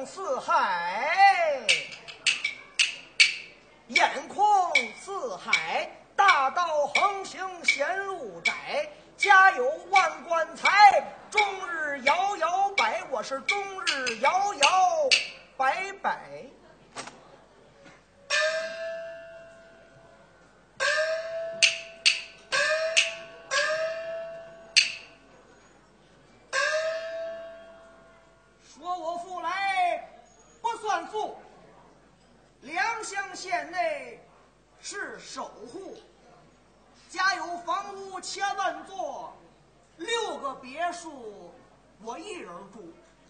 空四海，眼空四海，大道横行险路窄，家有万贯财，终日摇摇摆，我是终日摇摇摆摆。说我父来不算富，良乡县内是守护，家有房屋千万座，6个别墅我一人住。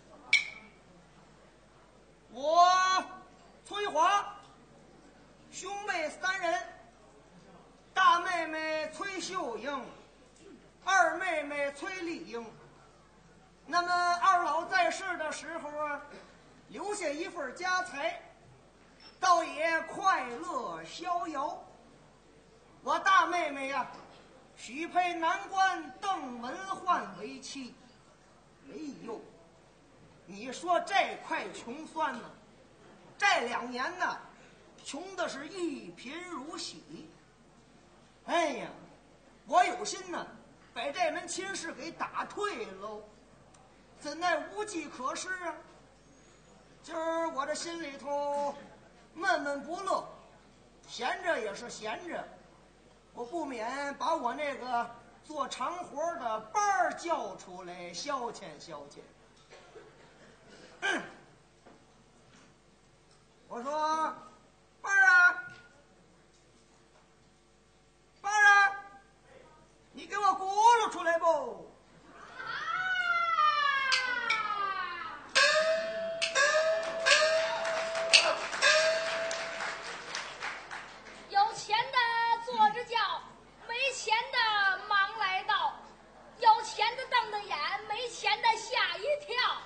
我崔华兄妹3人，大妹妹崔秀英，二妹妹崔丽英。那么二老在世的时候啊，留下一份家财，倒也快乐逍遥。我大妹妹呀，许配南关邓文焕为妻。哎呦，你说这块穷酸呢，这2年呢，穷的是一贫如洗。哎呀，我有心呢，把这门亲事给打退喽。怎奈无计可施啊！今儿我这心里头闷闷不乐，闲着也是闲着，我不免把我那个做长活的班儿叫出来消遣消遣。我说班儿啊，班儿啊，你给我轱辘出来不？ 有钱的坐着轿，没钱的忙来到，有钱的瞪瞪眼，没钱的吓一跳。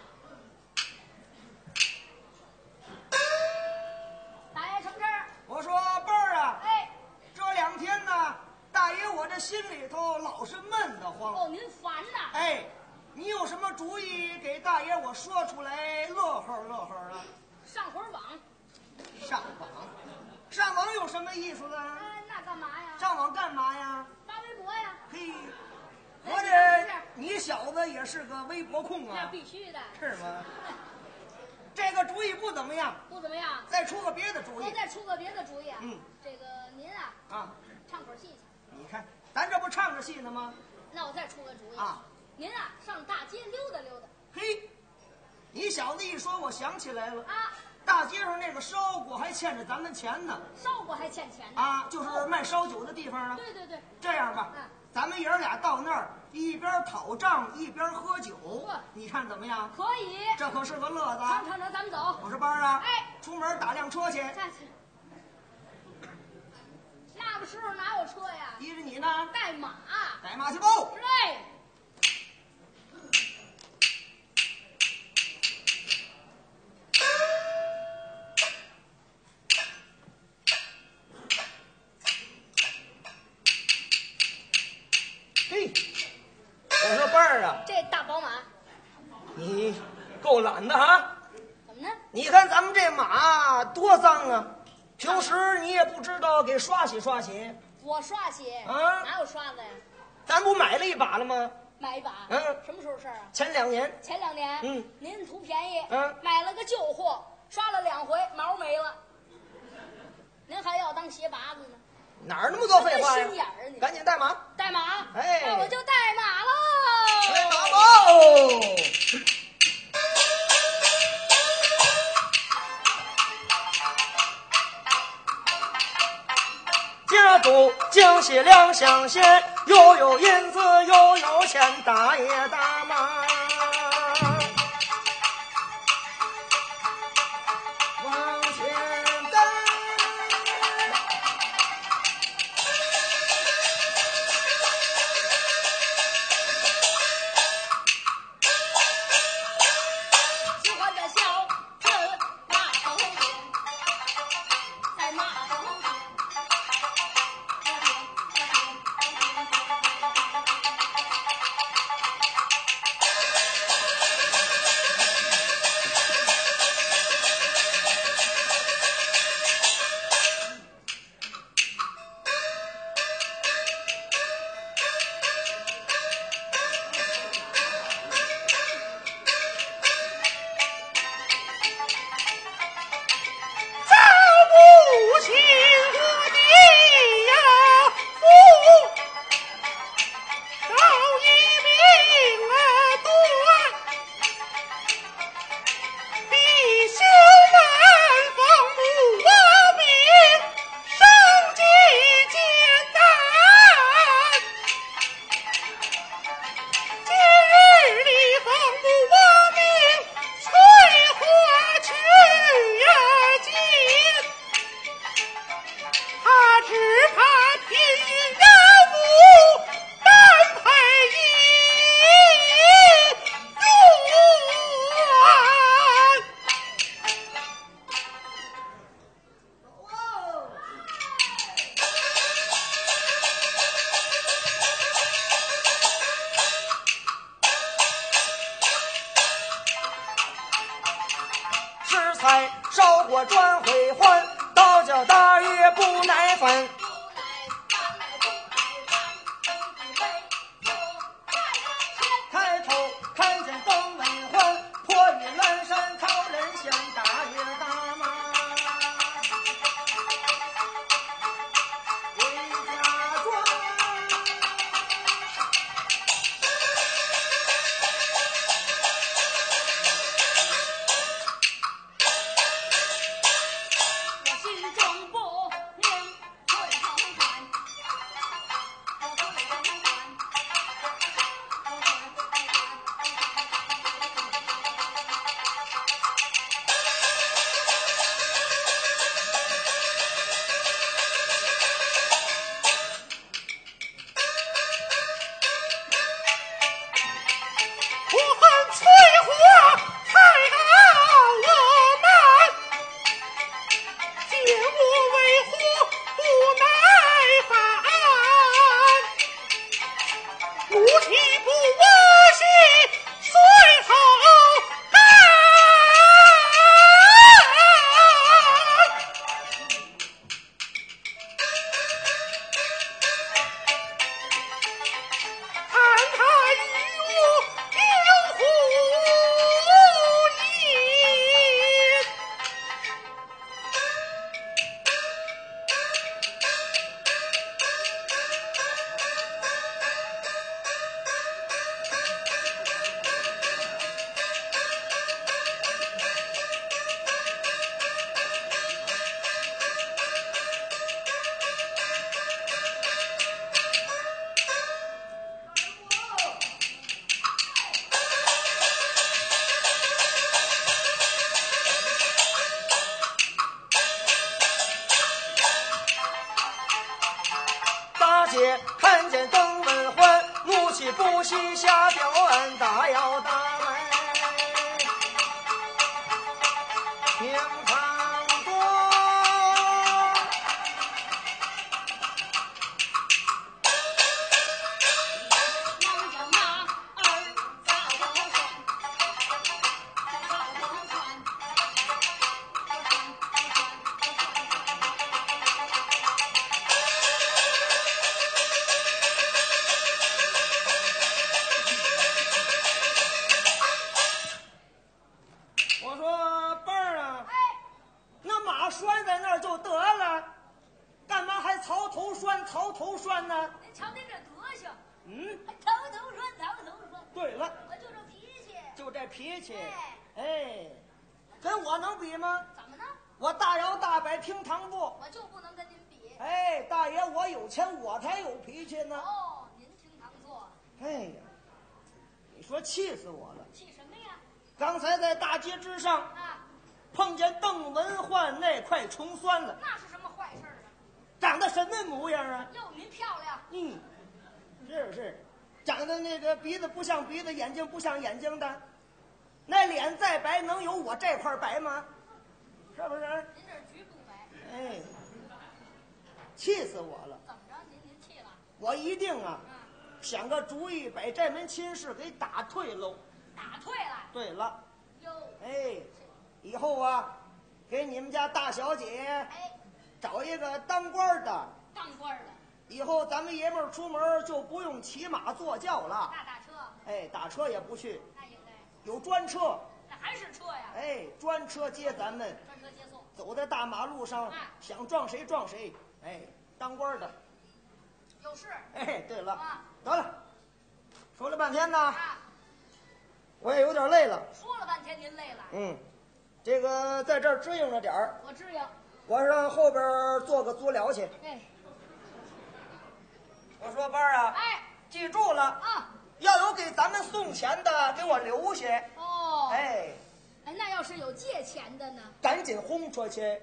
大爷什么事儿？ 我说辈儿啊， 哎， 这2天呢，大爷我这心里头老是闷得慌。 哦，您烦呐？ 哎，你有什么主意给大爷我说出来乐呵乐呵啊？ 上会儿网。 上网，上网有什么意思呢？ 那干嘛呀？ 上网干嘛呀？ 发微博呀。 嘿，合着你小子也是个微博控那啊？ 必须的。 是吗？这个主意不怎么样， 不怎么样。 再出个别的主意。 我再出个别的主意啊。这个您啊， 唱会儿戏去。 你看，咱这不唱着戏呢吗？ 那我再出个主意啊， 您上大街溜达溜达。 嘿，你小子一说，我想起来了啊， 大街上那个烧锅还欠着咱们钱呢。 烧锅还欠钱呢？ 啊，就是卖烧酒的地方呢。 对对对。 这样吧，咱们爷儿俩到那儿，一边讨账一边喝酒，你看怎么样？ 可以， 这可是个乐子。 成，咱们走。 我说班儿啊， 哎， 出门打辆车去。 那个时候哪有车呀？ 依着你呢， 带马。 带马去不？ 是嘞。 嘿，我说班儿啊， 这大宝马， 你够懒的哈！ 怎么呢？ 你看咱们这马多脏啊，平时你也不知道给刷洗刷洗。 我刷洗啊， 哪有刷子呀？ 咱不买了一把了吗？ 买一把。什么时候事儿啊？ 前2年。 前2年。您图便宜。买了个旧货，刷了2回，毛没了。您还要当鞋拔子呢？ 哪儿那么多废话呀？ 心眼儿你。 赶紧带马。 带马。 哎， 那我就带马喽。 带马喽！家住京西2乡县，又有银子又有钱，大爷大妈往前带。 喜欢的小人马头边，在马头边。 财，烧火转回还，倒叫大爷不耐烦。抬头看见邓文环，破玉阑珊讨人嫌，大爷大妈回家转。 我心中不明，退后转，我退后转。 我恨翠花太傲慢，见我为何不耐烦？怒气不我心虽好汉，看他与我有呼应。 大姐看见邓文环，怒气不息下表案，大摇大摆平常多。 能叫马儿早有算，早有算。 我说笨儿啊， 哎， 那马拴在那儿就得了，干嘛还槽头拴呢？ 您瞧您这德行， 嗯， 头头顺。 对了， 我就这脾气， 就这脾气， 哎哎，跟我能比吗？ 怎么呢？ 我大摇大摆平堂步， 我就不能跟您比。 哎，大爷我有钱我才有脾气呢。 哦，您厅堂坐， 哎呀，你说气死我了！ 气什么呀？ 刚才在大街之上啊， 碰见邓文焕那块穷酸了， 那是什么坏事啊？ 长得什么模样啊？ 又您漂亮， 嗯，是，长得那个鼻子不像鼻子，眼睛不像眼睛的，那脸再白能有我这块白吗？是不是？ 您这局部白， 哎，气死我了！ 怎么着？您气了？ 我一定啊， 嗯， 想个主意，把这门亲事给打退喽。 打退了。 对了， 哟， 哎，以后啊，给你们家大小姐哎， 找一个当官的， 当官的， 以后咱们爷们儿出门就不用骑马坐轿了， 大车， 哎，打车也不去， 那应该， 有专车， 那还是车呀？ 哎，专车接咱们， 专车接送。 走在大马路上，想撞谁撞谁，哎，当官的， 有事哎，对了， 啊？ 得了，说了半天呢， 啊， 我也有点累了， 说了半天您累了， 嗯，这个在这儿支应着点儿， 我知应。 我上后边做个足疗去。 哎， 我说班儿啊， 哎， 记住了， 啊， 要有给咱们送钱的，给我留下。 哦， 哎， 哎，那要是有借钱的呢？ 赶紧轰出去。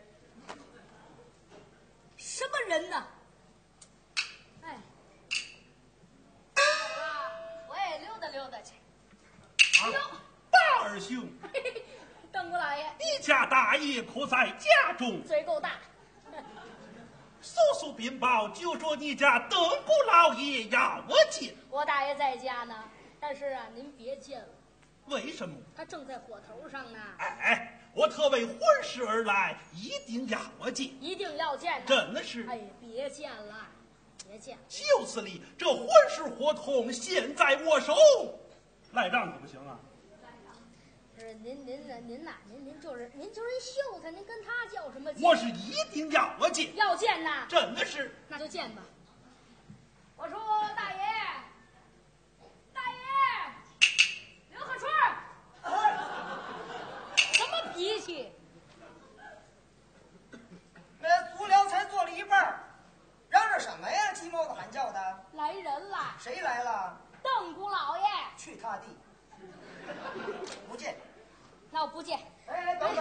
什么人呢？哎，好了，我也溜达溜达去。哎呦， 大儿兄， 嘿嘿，邓姑老爷， 你家大爷可在家中？ 嘴够大。 速速禀报，就说你家邓姑老爷要我进。 我大爷在家呢，但是啊，您别见了， 为什么？ 他正在火头上呢。 哎，我特为婚事而来，一定要我见， 一定要见呐。 真的是。 哎，别见了，别见。 就是哩，这婚事合同现在我手，赖账可不行啊。 不是您就是一秀才，您跟他较什么劲？ 我是一定要我见， 要见呐， 真的是。 那就见吧。我说大爷，刘鹤春，什么脾气？ 那足疗才做了一半，嚷嚷什么呀？鸡毛子喊叫的。 来人了， 谁来了？ 邓姑老爷。 去他地！不见。 那我不见。 哎，等，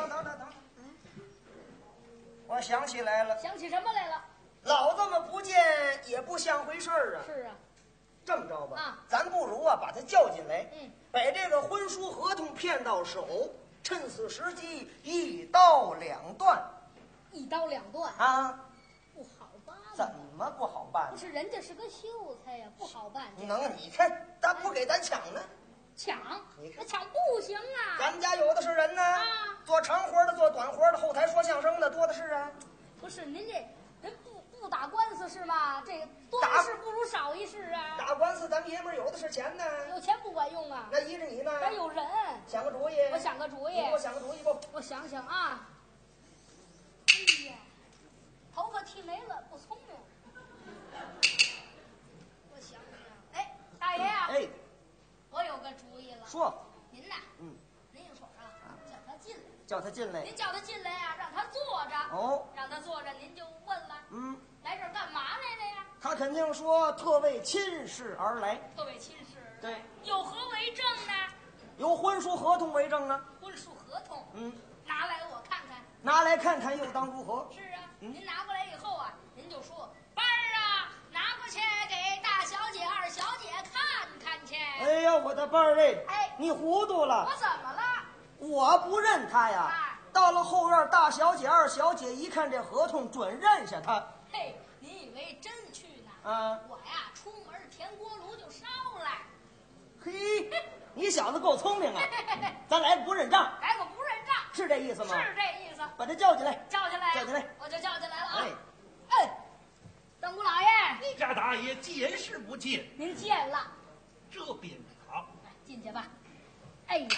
我想起来了。 想起什么来了？ 老子们不见也不像回事儿啊。 是啊。 这么着吧， 啊， 咱不如啊把他叫进来， 把这个婚书合同骗到手，趁此时机一刀两断。 一刀两断啊， 不好办。 怎么不好办？ 不是人家是个秀才呀，不好办。 你看他不给咱抢呢。 抢？那抢不行啊！ 咱们家有的是人呢，做长活的，做短活的，后台说相声的多的是啊。 不是您这人不打官司是吗？这个多一事不如少一事啊！ 打官司，咱爷们儿有的是钱呢。 有钱不管用啊！ 那依着你呢？ 咱有人。 想个主意。 我想个主意。 你给我想个主意不？ 我想想啊。哎呀，头发剃没了，不聪明。我想想，哎，大爷呀。 哎。 我有个主意了。 说。 您呐，您一会儿叫他进来。 叫他进来。 您叫他进来呀，让他坐着。 哦。 让他坐着，您就问了。来这儿干嘛来了呀？ 他肯定说特为亲事而来。 特为亲事。 对。 有何为证呢？ 有婚书合同为证啊。 婚书合同。拿来我看看。 拿来看看又当如何？ 是啊。您拿过来以后啊，您就说班儿啊，拿过去给大小姐、二小姐看看去。 哎呀，我的伴儿哎，你糊涂了。 我怎么了？ 我不认他呀。到了后院，大小姐、二小姐一看这合同，准认下他。 嘿，您以为真去呢？我呀，出门填锅炉就烧了。 嘿，你小子够聪明啊！咱来个不认账。 来个不认账， 是这意思吗？ 是这意思。 把他叫进来。 叫进来。我就叫进来了啊。邓姑老爷， 你家大爷见是不见？ 您见了。 这边好。 进去吧。哎呀。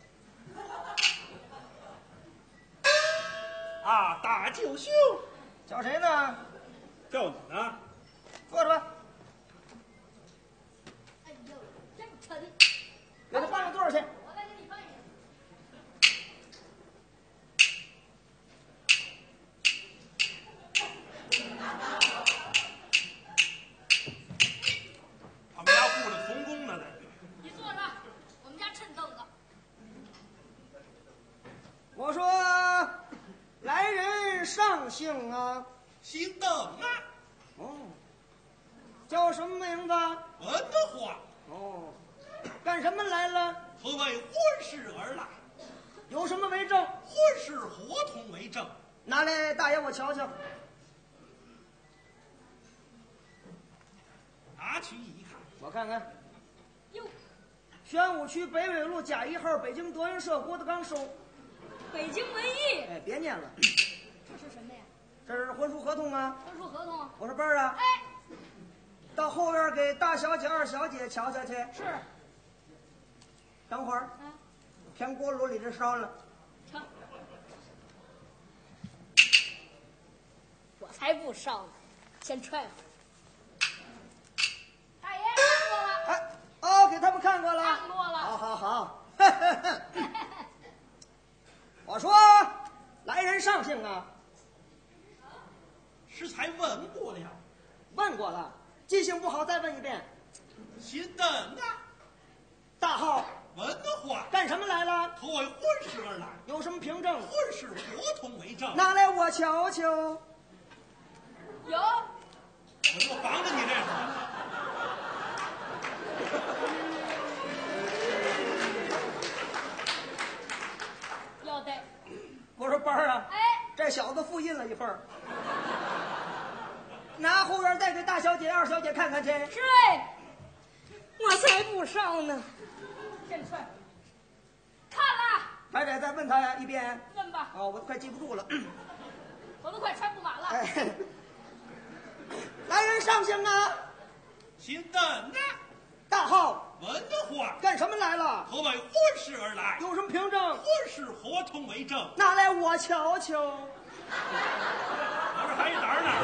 啊，大舅兄， 叫谁呢？ 叫你呢。 坐着吧。 哎呦，真沉！ 给他搬个座儿去。 我再给你搬一他们家雇着童工呢。 你坐着，我们家趁凳子。 我说，来人上姓啊？ 姓邓啊。 叫什么名字？ 文德华。 干什么来了？ 特为婚事而来。 有什么为证？ 婚事合同为证。 拿来，大爷我瞧瞧。 拿去一看， 我看看。 哟， 宣武区北纬路甲1号，北京德云社郭德纲收。 北京文艺。 哎，别念了。 这是什么呀？ 这是婚书合同啊。 婚书合同。 我说辈儿啊。到后院给大小姐、二小姐瞧瞧去。 是。 等会儿。填锅炉里这烧了。 瞧。我才不烧呢，先踹会儿。大爷看过了。 给他们看过了。 看过了。 好。我说，来人上姓啊？ 是才问过了。 问过了，记性不好，再问一遍。 姓邓啊。 大号。 文德华。 干什么来了？ 特为婚事而来。 有什么凭证？ 婚事合同为证。 拿来我瞧瞧。 有。 我就防着你这是。 要得。 我说班儿啊，这小子复印了一份儿，拿后院再给大小姐、二小姐看看去。 是我才不烧呢。先踹。看了。 还得再问他一遍。 问吧。 我都快记不住了。 我都快穿不满了。 哎，来人上香啊！ 新登啊！ 大号文化干什么来了？ 可为婚事而来， 有什么凭证？ 婚事合同为证。 拿来我瞧瞧。 我这还一沓呢。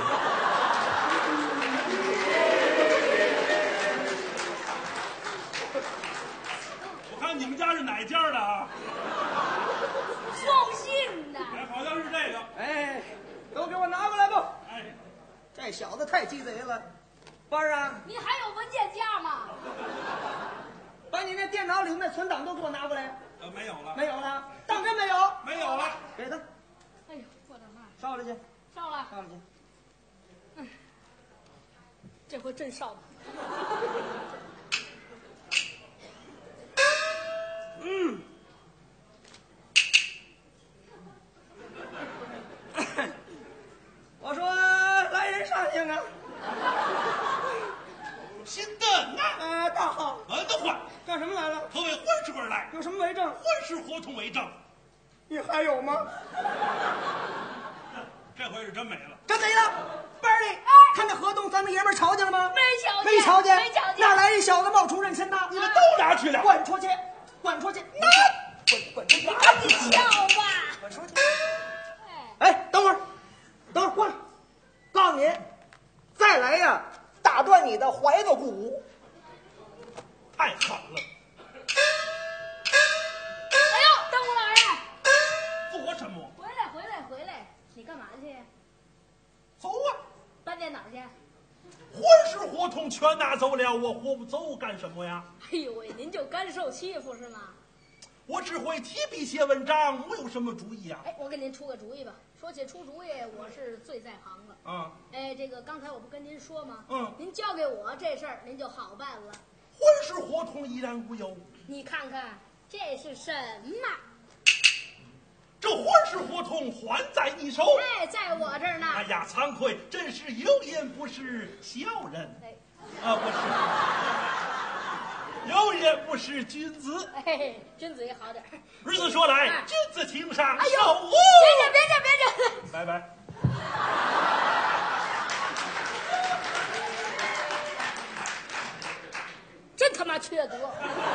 我看你们家是哪家的啊？ 送信的。 哎，好像是这个。 哎，都给我拿过来吧。 哎， 这小子太鸡贼了。班儿啊， 你还有文件夹吗？ 把你那电脑里那存档都给我拿过来。 没有了。 没有了，当真没有？ 没有了。 给他哎呦，我的妈！ 烧了去， 烧了。 烧了去。 这回真烧了。 我说来人上香啊！ 新登啊！ 大号文化干什么来了？ 可为婚事而来， 有什么为证？ 婚事合同为证。 你还有吗？ 这回是真没了。 真没了。班儿里，看那合同，咱们爷们儿瞧见了吗？ 没瞧见， 没瞧见， 没瞧见。 那来一小子冒充认亲的， 你们都拿去了， 滚出去，滚出去，滚出去！ 你瞧吧。 滚出去！哎，等会儿过来，告诉你，再来呀，打断你的怀子骨。 太狠了！ 哎呦，灯火老爷， 做什么？ 回来，你干嘛去？ 走啊！ 搬电脑去。 婚事合同全拿走了，我活不走干什么呀？ 哎呦喂，您就干受欺负是吗？ 我只会提笔写文章，我有什么主意啊？ 哎，我给您出个主意吧。说起出主意，我是最在行了。 啊， 哎，这个刚才我不跟您说吗？ 您交给我这事儿，您就好办了。 婚事合同依然无忧。 你看看这是什么？ 这婚事合同还在你手。 哎，在我这儿呢。 哎呀，惭愧，真是有眼不识小人。 哎， 不是，有眼不识君子。 哎，君子也好点儿。 日子说来，君子情上。 哎呦， 手别这！ 拜拜。 真他妈缺德！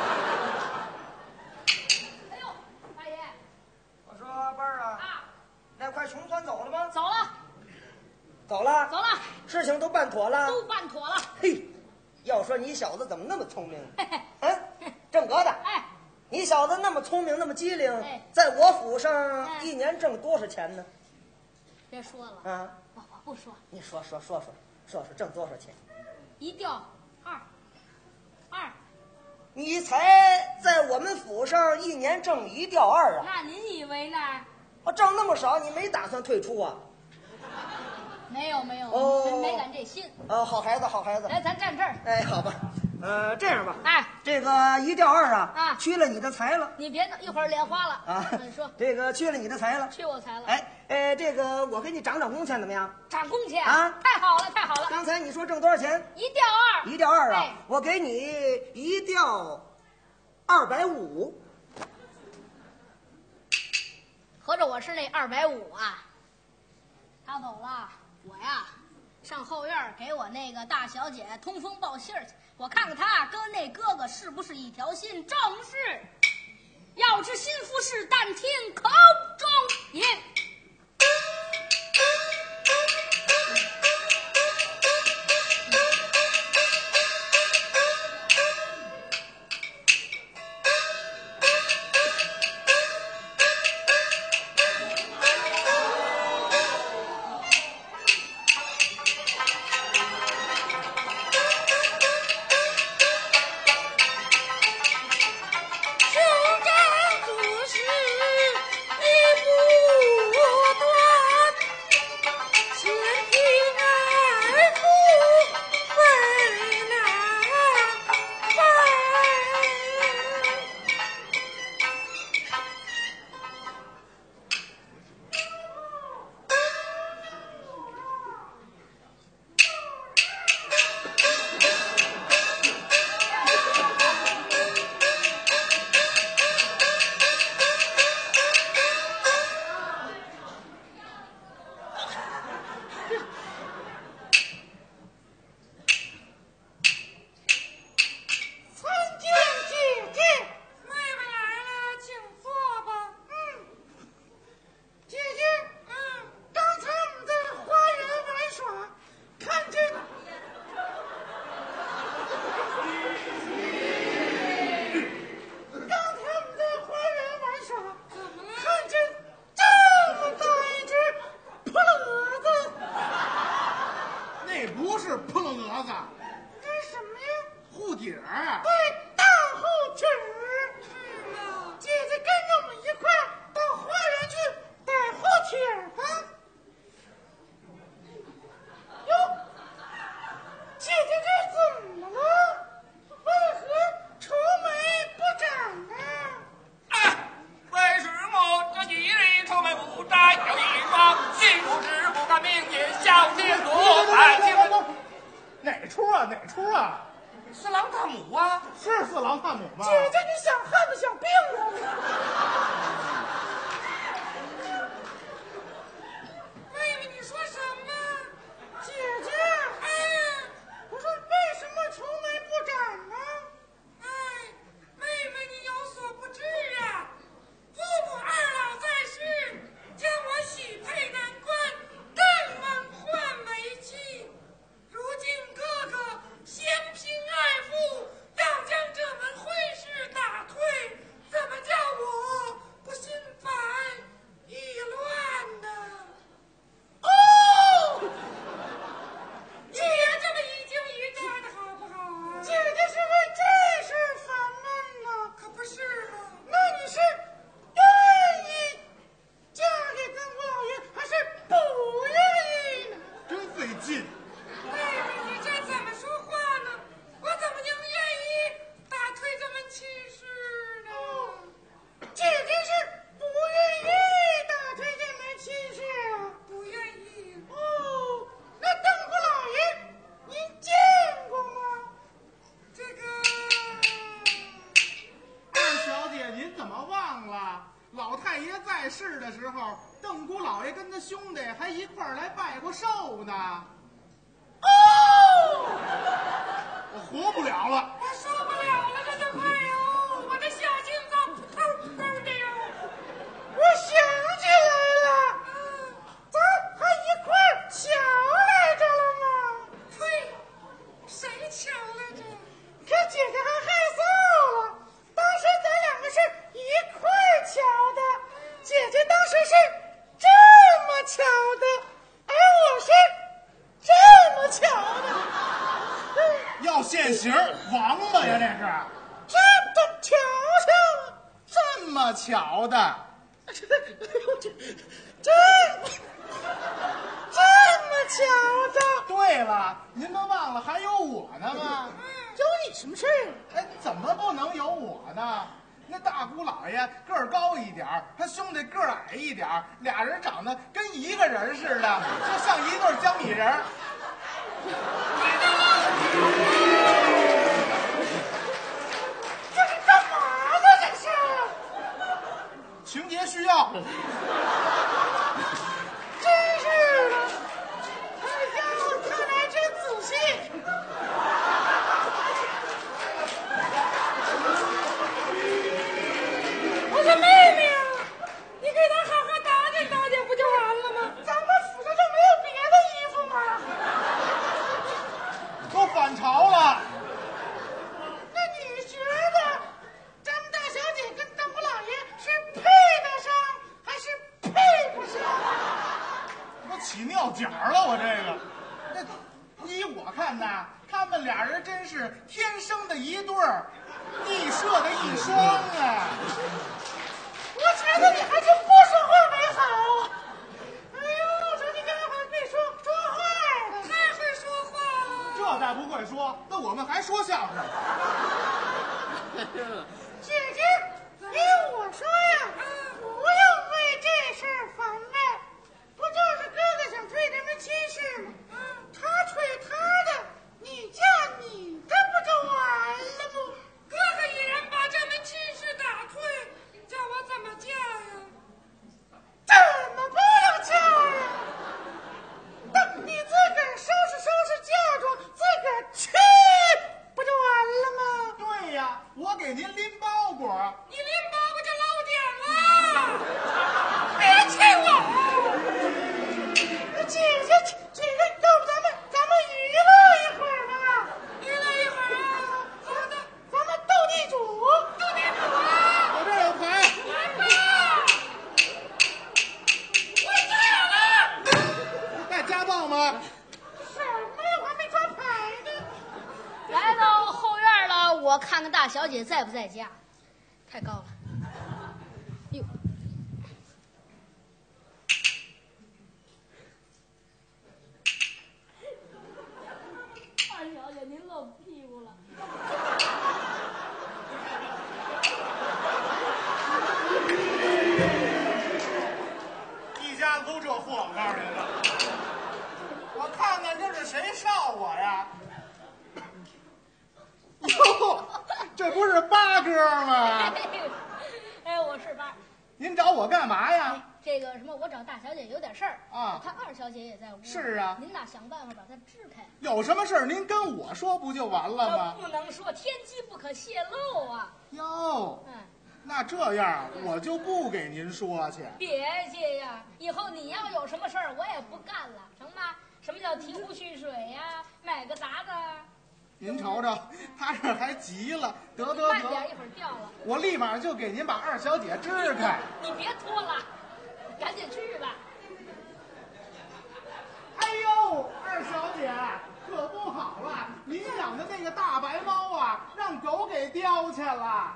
哎呦，大爷， 我说班儿啊，那块穷酸走了吗？ 走了， 走了， 走了， 事情都办妥了， 都办妥了。 嘿，要说你小子怎么那么聪明？ 嘿嘿， 正格的， 哎， 你小子那么聪明，那么机灵， 哎在我府上一年挣多少钱呢？ 别说了， 啊， 我不说， 你说挣多少钱？ 一吊二， 你才在我们府上一年挣1吊2啊？ 那您以为呢？ 我挣那么少，你没打算退出啊？ 没有， 哦没赶这心。 好孩子， 来，咱站这儿。 哎，好吧，这样吧， 哎， 这个1吊2 啊去了你的财了你别一会儿脸花了啊！ 你说， 这个去了你的财了， 去我财了。 哎，这个我给你涨工钱怎么样？ 涨工钱啊太好了，太好了！ 刚才你说挣多少钱一吊二 ？1吊2啊哎， 我给你1吊250。 合着我是那250啊？他走了，我呀上后院给我那个大小姐通风报信去，我看看他跟那哥哥是不是一条心。正是，要知心腹事，但听口中言。 胸中自是你兄妹无战有一方，心如止不敢明言小天多拜请问哪出啊？哪出啊？ 是狼探母啊？ 是四郎探母吗？ 姐姐，你想汉子想病了？妹妹，你说什么？姐姐，哎，我说为什么愁眉不展呢？哎，妹妹，你有所不知啊，父母二老在世，将我许配难关，更蒙换为妻。如今哥哥嫌贫爱富，要将这门婚事打退，怎么叫我不心烦意乱呢？哦，姐这么一惊一乍的好不好啊？姐姐是为这事烦闷呢，可不是吗？那你是愿意嫁给根姑老爷，还是不愿意呢？ 真费劲。 妹妹，你这怎么说话呢？我怎么能愿意打退这门亲事呢？姐姐是不愿意打退这门亲事啊，不愿意。哦，那邓姑老爷您见过吗？这个二小姐，您怎么忘了？老太爷在世的时候，邓姑老爷跟他兄弟还一块儿来拜过寿呢。 哦， 我活不了了。 我受不了了，这就快哟！我的小心脏砰砰的哟！我想起来了，咱还一块儿瞧来着了吗？对，谁瞧来着？可姐姐还害臊了。当时咱两个是一块儿瞧的，姐姐当时是这么瞧的，而我是这么瞧的。 要现行，王八呀，这瞧瞧， 这么巧的。 这么巧的。 对了，您们忘了还有我呢吗？ 有你什么事儿？ 哎，怎么不能有我呢？那大姑老爷个儿高一点儿，他兄弟个儿矮一点儿，俩人长得跟一个人似的，就像一对江米人儿。 这是干嘛呢？这是情节需要。 真是的。哎呀，看来真仔细。我说妹妹啊，你给他好好打点打点不就完了吗？咱们府上就没有别的衣服吗？ 都反朝了。 那你觉得咱们大小姐跟邓姑老爷是配得上还是配不上？ 我起尿点儿了，我这个。那依我看呐，他们俩人真是天生的一对儿，地设的一双啊。 我觉得你还是不说话为好。哎呦，说你这还别说坏了，太会说话了。 这再不会说，那我们还说相声。 姐姐，依我说呀，不用为这事儿烦闷，不就是哥哥想退这门亲事吗？他退他的，你嫁你的，不就完了吗？哥哥已然把这门亲事打退，叫我怎么嫁呀？怎么不能嫁呀？等你自个儿收拾收拾嫁妆，自个儿去，不就完了吗？ 对呀，我给您拎包裹。 你拎包裹就露点了，别气我！姐姐，要不咱们娱乐一会儿吧？娱乐一会儿啊！咱们斗地主，斗地主啊！ 我这儿有牌。 来吧！我这有了。 带家暴吗？ 什么呀？我还没抓牌呢。 来到后院了，我看看大小姐在不在家。太高了。哟，二小姐您露屁股了。 家都这货，我告诉您吧。我看看这是谁少我呀？哟，这不是八哥吗？ 哎，我是八。 您找我干嘛呀？ 这个什么，我找大小姐有点事儿啊。 她二小姐也在屋。 是啊。 您呐，想办法把她支开。 有什么事儿您跟我说不就完了吗？ 不能说，天机不可泄露啊。 哟。那这样我就不给您说去。 别介呀，以后你要有什么事儿，我也不干了，成吗？什么叫提壶蓄水呀？买个杂子。 您瞅瞅，他这还急了，得， 慢点，一会儿掉了。 我立马就给您把二小姐支开。 你别拖了，赶紧去吧。 哎呦，二小姐可不好了，您养的那个大白猫啊，让狗给叼去了。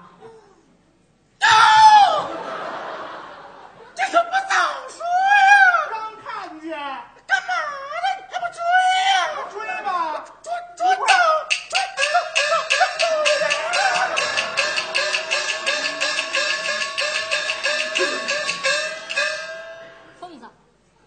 这怎么早说呀？ 刚看见。 干嘛呢？你还不追呀？ 追吧， 追到。 疯子，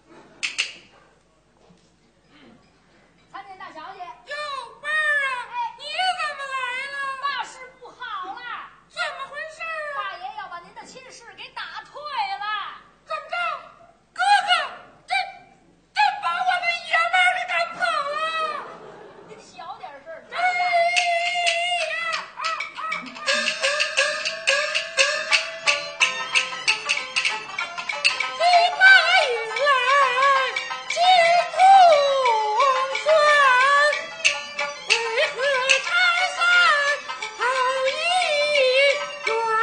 参见大小姐。 哟，妹儿啊，你怎么来了？ 大事不好了！ 怎么回事啊？ 大爷要把您的亲事给打退了。 怎么着？哥哥，真把我的爷们儿给赶跑了？ 您小点声。 哎呀！骑马运来金铜栓，为何拆散好一段？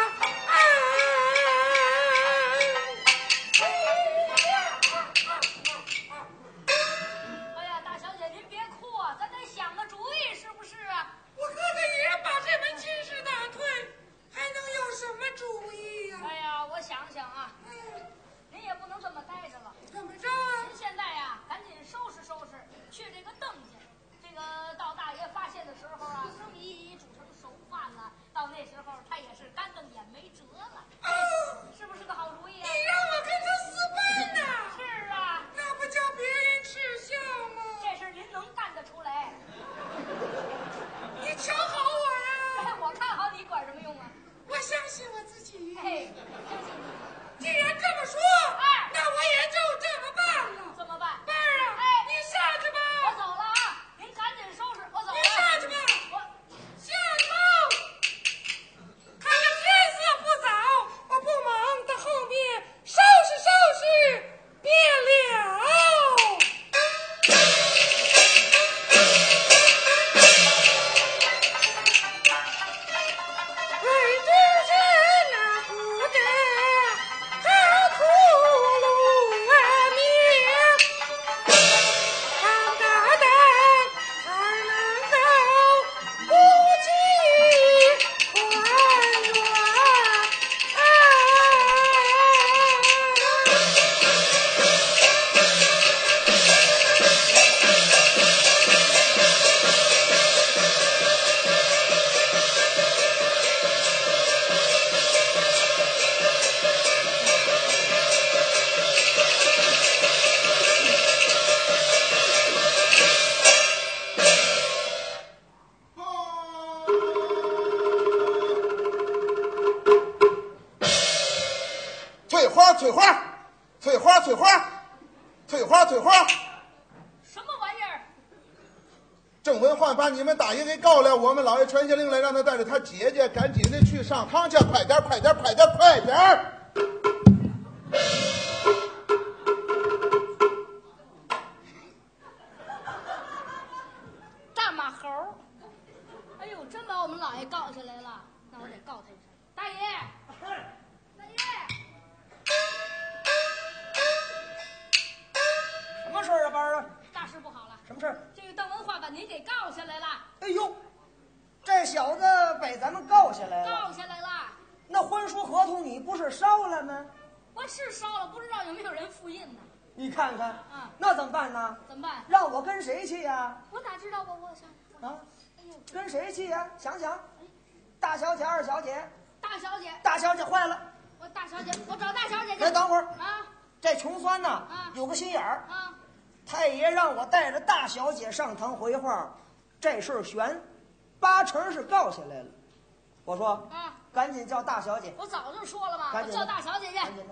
哎呀，大小姐您别哭啊，咱得想个主意，是不是啊？ 我哥哥也把这门亲事打退，还能有什么主意呀？ 哎呀，我想想啊，您也不能这么待着了。 怎么着啊？ 您现在呀，赶紧收拾收拾，去这个邓家。这个到大爷发现的时候啊，生米煮成熟饭了。到那时候他也是干瞪眼没辙了。是不是个好主意啊？ 你让我跟他私奔呐？ 是啊， 那不叫别人耻笑吗？ 这事您能干得出来？ 你瞧好我呀！ 我看好你，管什么用啊？ 我相信我自己。 嘿，相信你。 既然这么说，那我也就这么办了。 怎么办？ 妹儿啊，你上去吧。 我走了啊，您赶紧收拾，我走了。 你上去吧。 我下去吧。看看天色不早，我不忙，到后面收拾便了。为知是那不得好屠戮啊命，张大胆才能够不计还翠花，翠花，翠花，翠花，翠花，翠花， 什么玩意儿？ 郑文焕把你们大爷给告了，我们老爷传下令来，让他带着他姐姐赶紧的去上堂去，快点，快点，快点，快点！ 大马猴！哎呦，真把我们老爷告下来了，那我得告他一声。大爷，大爷， 什么事儿啊，班儿啊？ 大事不好了！ 什么事儿？ 这个邓文化把您给告下来了， 哎呦，这小子被咱们告下来了。 告下来了。 那婚书合同你不是烧了吗？ 我是烧了，不知道有没有人复印呢？ 你看看， 啊那怎么办呢？ 怎么办？ 让我跟谁去呀？ 我哪知道吧？我想想啊， 哎呦， 跟谁去呀？想想，大小姐、二小姐。 大小姐， 大小姐坏了， 我大小姐，我找大小姐去。 哎，等会儿， 啊， 这穷酸呐，有个心眼儿。太爷让我带着大小姐上堂回话，这事儿悬，8成是告下来了。我说，赶紧叫大小姐。 我早就说了嘛，我叫大小姐去。 赶紧的。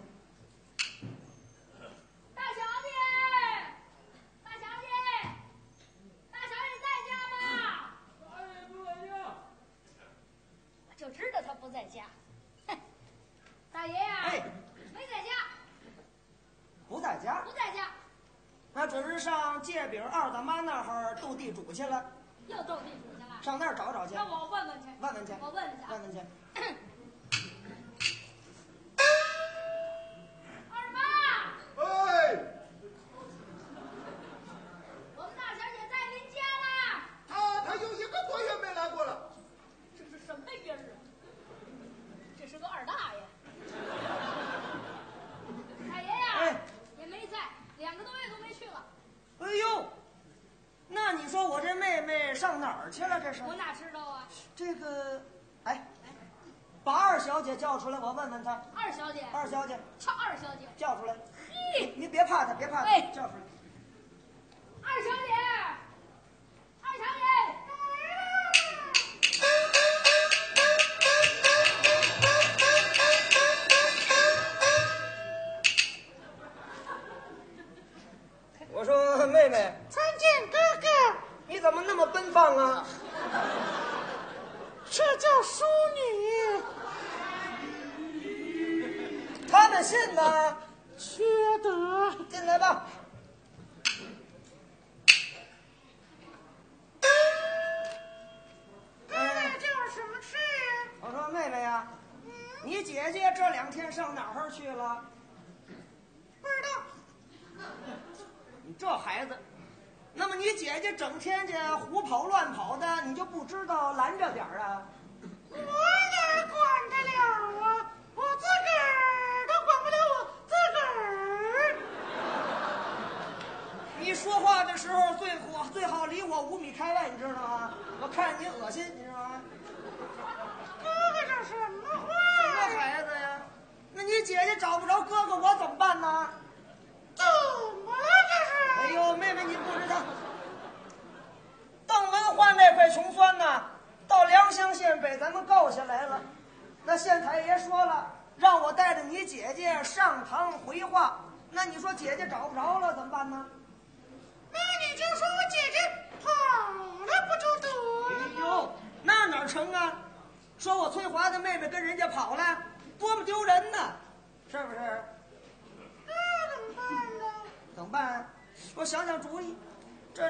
大小姐，大小姐，大小姐在家吗？ 大爷不在家。 我就知道她不在家。哼，大爷呀，没在家。 不在家？ 不在家。 那准是上界饼二大妈那儿斗地主去了。 又斗地主去了？ 上那儿找找去。 那我问问去。 问问去。 我问问去。 问问去。 二妈。 哎， 我们大小姐在您家啦。 他有1个多月没来过了。 这是什么音儿啊？这是个二大爷。大爷呀，也没在，2个多月都没去了。 哎呦，那你说我这妹妹上哪儿去了？这是我哪知道啊？ 这个，把二小姐叫出来，我问问她。 二小姐。 二小姐。 叫二小姐。 叫出来。 嘿， 你别怕她，别怕她，叫出来。 二小姐，二小姐。 我说妹妹， 参见哥哥。 你怎么那么奔放啊？ 这叫淑女。 他们信吗？ 缺德。 进来吧。 哥哥叫我什么事呀？ 我说妹妹呀，你姐姐这2天上哪儿去了？ 不知道。 你这孩子，那么你姐姐整天这胡跑乱跑的，你就不知道拦着点儿啊？ 我哪管得了啊？我自个儿都管不了我自个儿。 你说话的时候最好离我5米开外，你知道吗？我看着你恶心，你知道吗？ 哥哥这什么话什么孩子呀？那你姐姐找不着哥哥，我怎么办呢？ 怎么了这是？ 哎呦，妹妹你不知道，邓文焕那块穷酸呐，到良乡县北咱们告下来了。那县太爷说了，让我带着你姐姐上堂回话。那你说姐姐找不着了怎么办呢？ 那你就说我姐姐跑了不就得了？ 哎呦，那哪成啊？说我翠华的妹妹跟人家跑了，多么丢人呢，是不是？ 那怎么办呢？ 怎么办啊？我想想主意。这。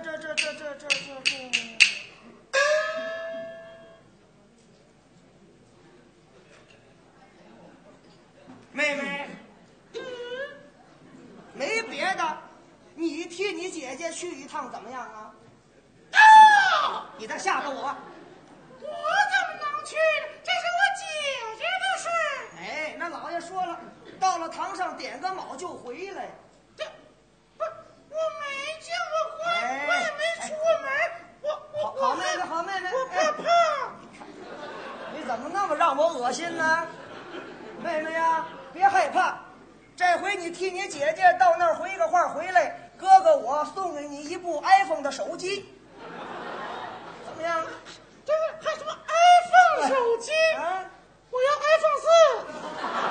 妹妹，没别的，你替你姐姐去一趟怎么样啊？你在吓着我。 我怎么能去呢？这是我姐姐的事。 哎，那老爷说了，到了堂上点个卯就回来。 这不是我没见过官，我也没出门。 好妹妹，好妹妹， 我怕怕。 你怎么那么让我恶心呢？妹妹呀，别害怕，这回你替你姐姐到那儿回个话回来，哥哥我送给你一部 iPhone 的手机，怎么样？ 这个还什么 iPhone 手机？我要 iPhone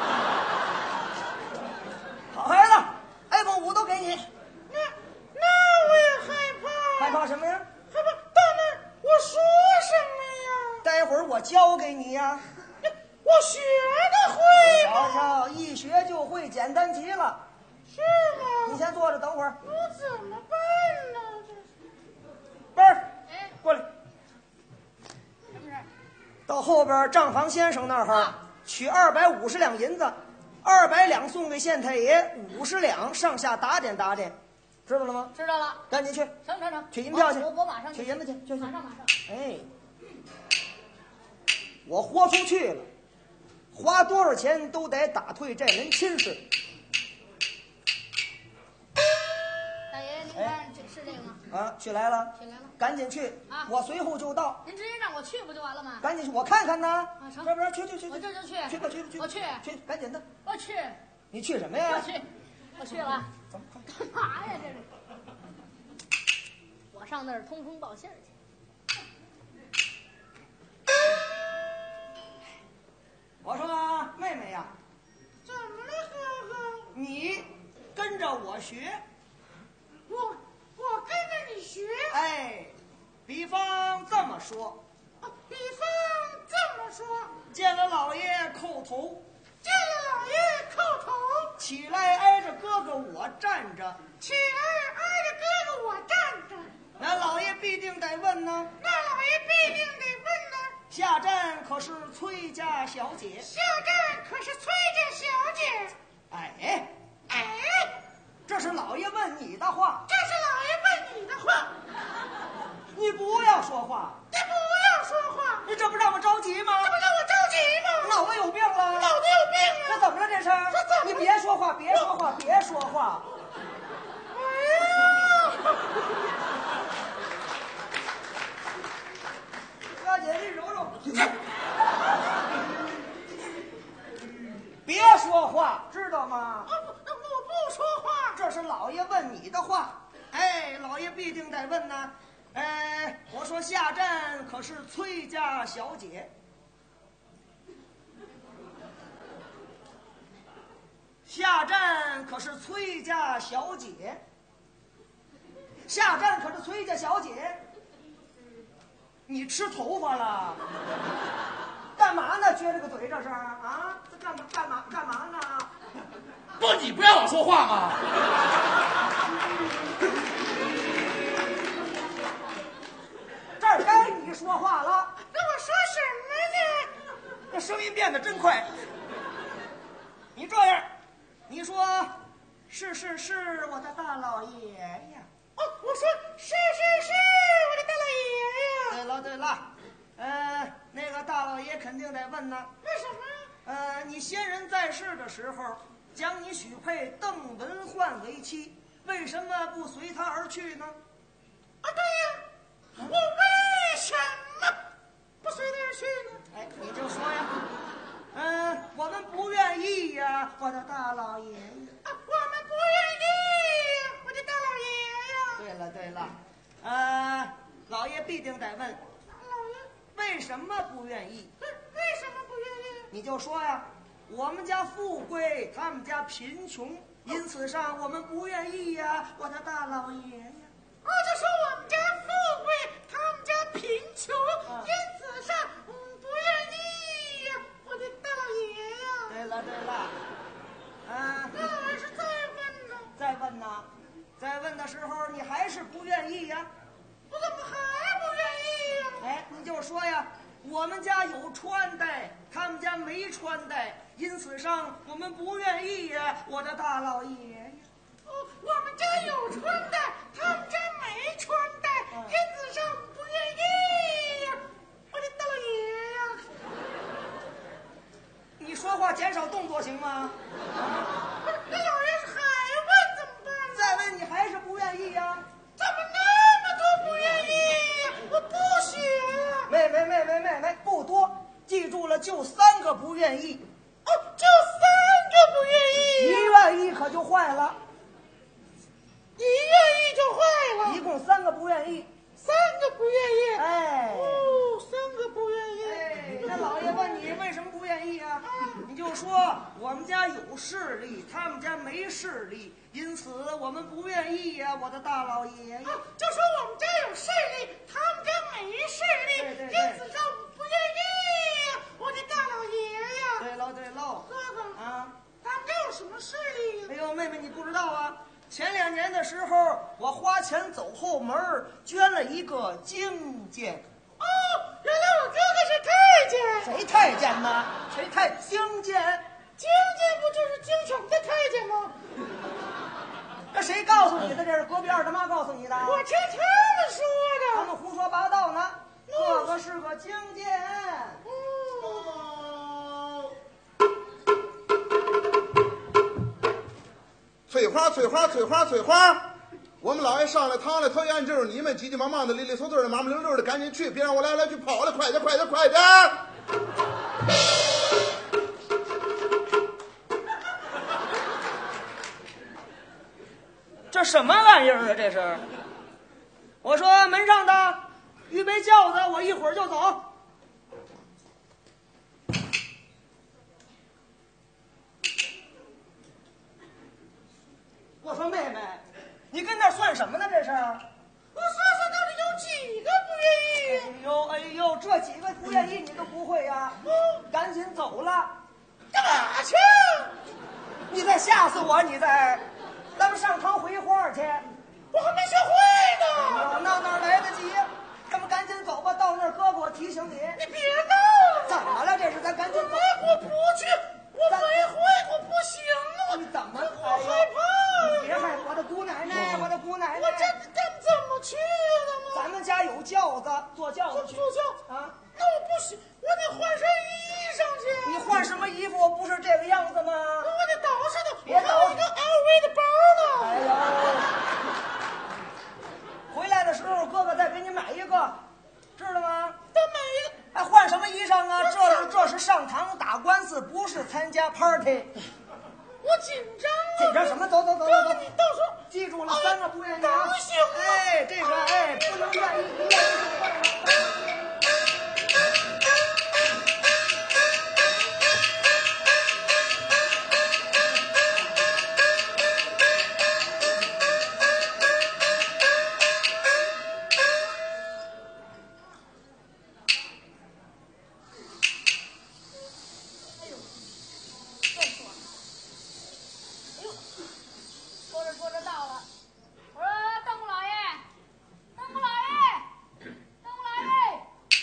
4。 好孩子，iPhone 5都给你。 那我也害怕。 害怕什么呀？ 害怕到那儿我说什么呀？ 待会儿我教给你呀。 我学得会吗？ 瞧瞧，一学就会，简单极了。 是吗？ 你先坐着，等会儿。 我怎么办呢？ 奔儿，过来。到后边账房先生那儿取250两银子，200两送给县太爷，50两上下打点打点，知道了吗？ 知道了。 赶紧去。 成。 取银票去。 我马上取银子去。 马上。 哎，我豁出去了，花多少钱都得打退这门亲事。 大爷，您看这是这个吗？ 啊，去来了，赶紧去啊！ 我随后就到。 您直接让我去不就完了吗？ 赶紧去，我看看呢。 成， 是不是？去， 我这就去。 去吧， 我去， 赶紧的。 我去。 你去什么呀？ 我去。 我去了。 怎么干嘛呀？这是。我上那儿通风报信儿去。 我说妹妹呀， 怎么了，哥哥？ 你跟着我学。 我跟着你学。 哎，比方这么说。 比方这么说。 见了老爷叩头。 见了老爷叩头。 起来挨着哥哥我站着。 起来挨着哥哥我站着。 那老爷必定得问呢。 那老爷必定得问呢。 下站可是崔家小姐。 下站可是崔家小姐。 哎，这是老爷问你的话。 这是老爷问你的话。 你不要说话。 你不要说话。 你这不让我着急吗？ 这不让我着急吗？ 脑子有病了。 脑子有病啊。 这怎么了？这是？ 这怎么了？ 你别说话，别说话，别说话。大姐，你揉揉。别说话，知道吗？ 我不说话。 这是老爷问你的话。哎，老爷必定得问呢。我说下站可是崔家小姐。下站可是崔家小姐。下站可是崔家小姐。你吃头发了？干嘛呢？撅着个嘴这是啊？这干嘛呢？ 不，你不让我说话吗？ 这儿该你说话了。 那我说什么呢？ 这声音变得真快。你这样，你说是，我的大老爷呀。 我说是，我的大老爷呀。 对了，那个大老爷肯定得问呢。 为什么？ 你先人在世的时候，将你许配邓文焕为妻，为什么不随他而去呢？ 对呀，我为什么不随他而去呢？ 哎，你就说呀。我们不愿意呀，我的大老爷呀。 我们不愿意呀，我的大老爷呀。 对了，老爷必定得问， 老爷为什么不愿意？ 为什么不愿意？ 你就说呀，我们家富贵，他们家贫穷，因此上我们不愿意呀，我的大老爷呀。 就说我们家富贵，他们家贫穷，因此上不愿意呀，我的大老爷呀。 对了， 那老爷是再问呢？ 再问的时候，你还是不愿意呀？ 我怎么还不愿意呀？ 哎，你就说呀，我们家有穿戴，他们家没穿戴，因此上我们不愿意呀，我的大老爷呀。 我们家有穿戴，他们家没穿戴，因此上不愿意呀，我的大老爷呀。 你说话减少动作行吗？ 那老爷还问怎么办呢？ 再问你还是不愿意呀？ 怎么那么多不愿意呀？我不学呀。 没，不多，记住了，就3个不愿意。 就3个不愿意。 一愿意可就坏了。 一愿意就坏了。 一共3个不愿意。 3个不愿意。 哎 ，3个不愿意。 哎，那老爷问你为什么不愿意啊？你就说我们家有势力，他们家没势力，因此我们不愿意呀，我的大老爷呀。 就说我们家有势力，他们家没势力， 对因此上不愿意呀，我的大老爷呀。 对喽， 哥哥啊， 他们家有什么势力呀？ 哎呦，妹妹你不知道啊。 前2年的时候，我花钱走后门捐了一个京监。 哦，原来我哥哥是太监。 谁太监呢？谁京监？ 京监不就是京城的太监吗？ 这谁告诉你的？这是隔壁二大妈告诉你的。 我听他们说的。 他们胡说八道呢。哥哥是个京监。 翠花，我们老爷上来堂来头言就是你们急急忙忙的、利利索索的、忙忙溜溜的，赶紧去，别让我来去跑了，快点！ 这什么玩意儿啊？这是！我说门上的，预备轿子，我一会儿就走。我说妹妹，你跟那儿算什么呢？这是？ 我说说到底有几个不愿意？ 哎呦，这几个不愿意你都不会呀、赶紧走了。 干嘛去？ 你再吓死我！你再，咱们上堂回话去。 我还没学会呢。 那哪来得及？咱们赶紧走吧，到那儿哥哥我提醒你。 你别闹了！ 怎么了？这是咱赶紧走。 我不去，我没会，我不行了。 你怎么？ 我害怕。 你别害怕，我的姑奶奶，我的姑奶奶。 我这怎么去的吗？ 咱们家有轿子，坐轿子去。 坐轿啊？ 那我不行，我得换身衣裳去。 你换什么衣服？不是这个样子吗？ 我得捯饬的， 别捯饬我还有一个 LV 的包呢。 哎呦！回来的时候，哥哥再给你买一个，知道吗？ 再买一个。 还换什么衣裳啊？这是上堂打官司，不是参加 party。 我紧张啊！ 紧张什么？走。 哥哥，你到时候记住了，3个不愿意啊！ 高兴了。 哎，这个不能愿意，不愿意就换了。 说着到了，我说邓姑老爷，邓姑老爷，邓姑老爷，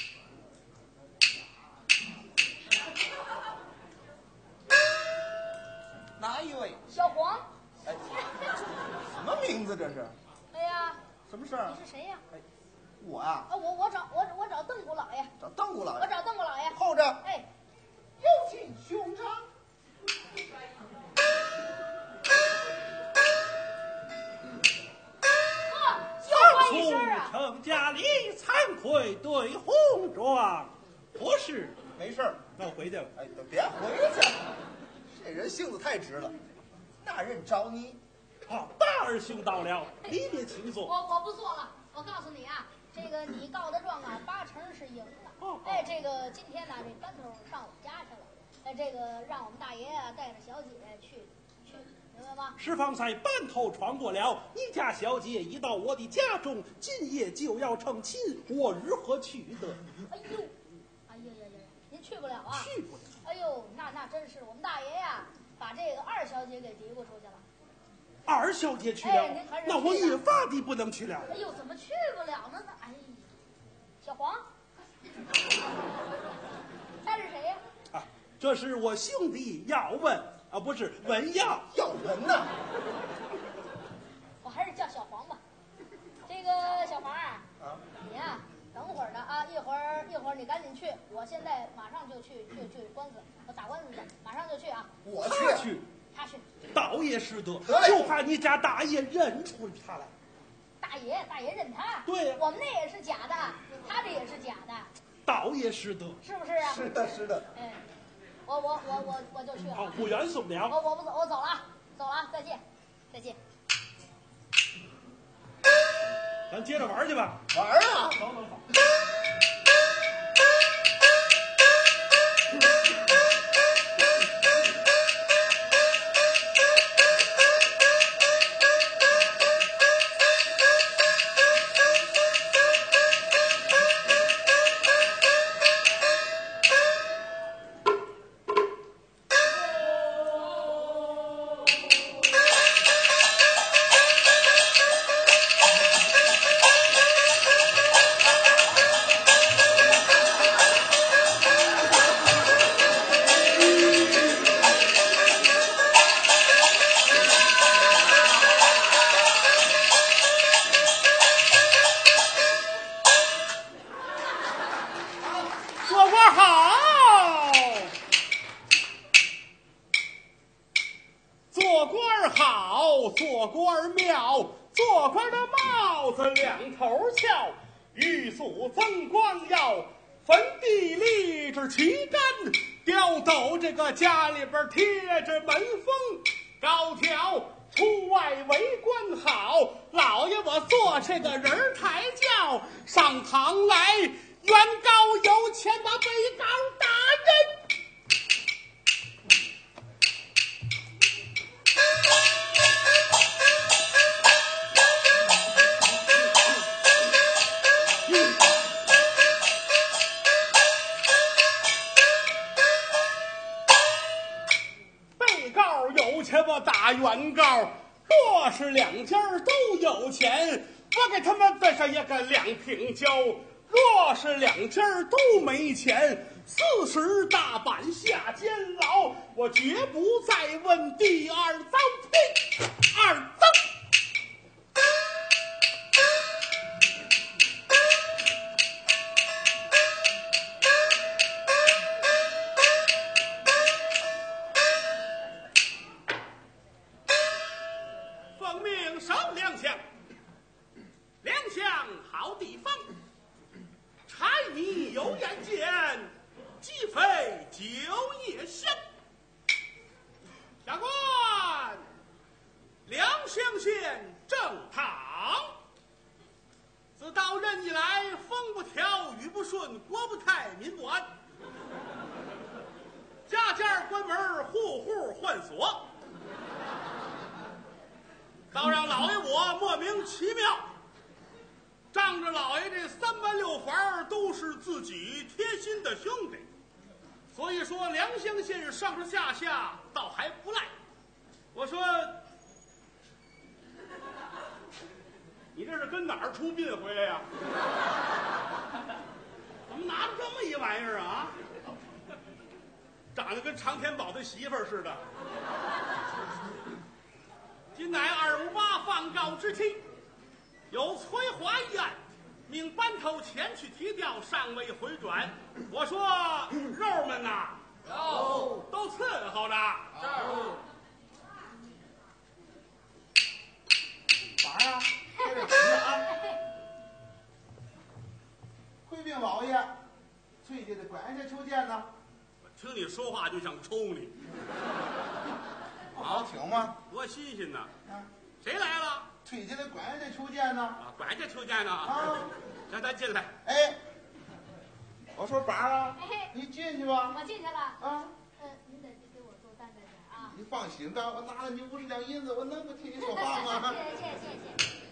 哪一位？ 小黄。 哎，什么名字这是？ 哎呀， 什么事儿？ 你是谁呀？ 哎，我呀、 啊，我找邓姑老爷， 找邓姑老爷。 我找邓姑老爷。 候着。 哎， 有请兄长。 就换一身啊！ 程家里惭愧对红妆，不是， 没事儿。 那我回去了。 哎，别回去，这人性子太直了。大人找你。 好，大儿兄到了，里面请坐。 我不做了，我告诉你啊，这个你告的状啊，8成是赢的。 哦哎，这个今天呢，这班头上我们家去了，哎，这个让我们大爷啊带着小姐去，明白吗？ 是方才半头闯过了，你家小姐已到我的家中，今夜就要成亲，我如何去得？ 哎呀，您去不了啊？ 去不了。 哎呦，那真是我们大爷呀，把这个2小姐给嘀咕出去了。 二小姐去了， 哎您还是那我印发的不能去了。 哎呦，怎么去不了呢？哎，小黄，他是谁呀？ 啊，这是我兄弟耀文啊，不是文耀。 要人呐！ 我还是叫小黄吧。这个小黄啊，你呀、等会儿的啊，一会儿你赶紧去，我现在马上就去官司，我打官司去，马上就去啊。 我去。 他去， 他去， 倒也是得， 得嘞就怕你家大爷认出他来。 大爷认他。 对呀我们那也是假的，他这也是假的， 倒也是得。 是不是啊？ 是的，是的。 哎，我就去了。 好，不远送了。 我不走，我走了啊，走了啊，再见。 咱接着玩去吧。 玩儿啊！ 走走走。 做官好，做官好，做官妙，做官的帽子两头翘，欲速增光耀，坟地立着旗杆，吊斗这个家里边贴着门风，高挑出外为官好，老爷我坐这个人抬轿上堂来，原告有钱把被告打人。被告有钱我打原告，若是两家都有钱，我给他们再上一个2瓶酒；若是两家都没钱，40大板下监牢，我绝不再问第二遭。呸！二遭。奉命守两相，两相好地方，柴米油盐贱，鸡飞酒也香。下官两乡县正堂，自到任以来，风不调，雨不顺，国不泰，民不安，家家关门，户户换锁，倒让老爷我莫名其妙。仗着老爷这3班6房都是自己贴心的兄弟，所以说良乡县上上下下倒还不赖。我说，你这是跟哪儿出殡回来呀？怎么拿着这么一玩意儿啊？长得跟常天宝的媳妇儿似的。今乃258放告之期，有崔华一案，命班头前去提调，尚未回转。我说肉们呐，有都伺候着。 玩啊，快点吃啊！回禀老爷，崔家的管家求见呢。 我听你说话就想抽你， 不好听吗？ 多新鲜呐！ 啊， 谁来了？ 崔家的管家求见呢。 啊，管家求见呢。 啊， 让他进来。 哎，我说宝儿啊， 哎， 你进去吧。 我进去了。 啊， 您得给我多担待点啊。 你放心吧，我拿了你50两银子，我能不替你说话吗？ 谢谢。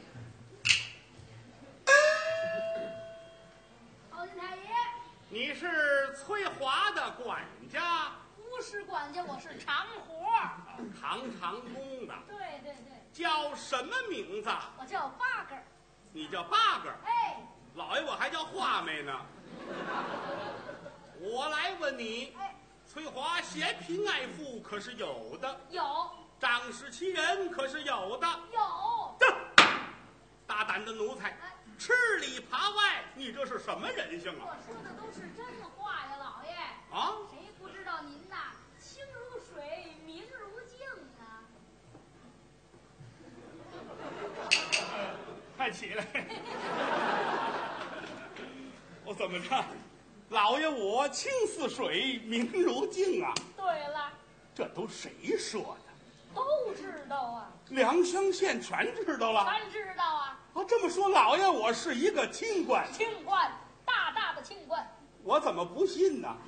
敖金太爷， 你是崔华的管家， 不是管家，我是长活。 长工的， 对， 叫什么名字？ 我叫八哥。 你叫八哥。 哎， 老爷我还叫画眉呢。我来问你， 哎， 崔华嫌贫爱富可是有的， 有仗势欺人可是有的。 有， 大胆的奴才， 哎， 吃里扒外，你这是什么人性啊？ 我说的都是真话呀，老爷。 啊！ 谁不知道您呐，清如水，明如镜啊？ 快起来！我怎么着？老爷我清似水，明如镜啊！ 对了， 这都谁说的？ 都知道啊， 良乡县全知道了。 全知道啊。 啊，这么说，老爷我是一个清官， 清官，大大的清官。 我怎么不信呢？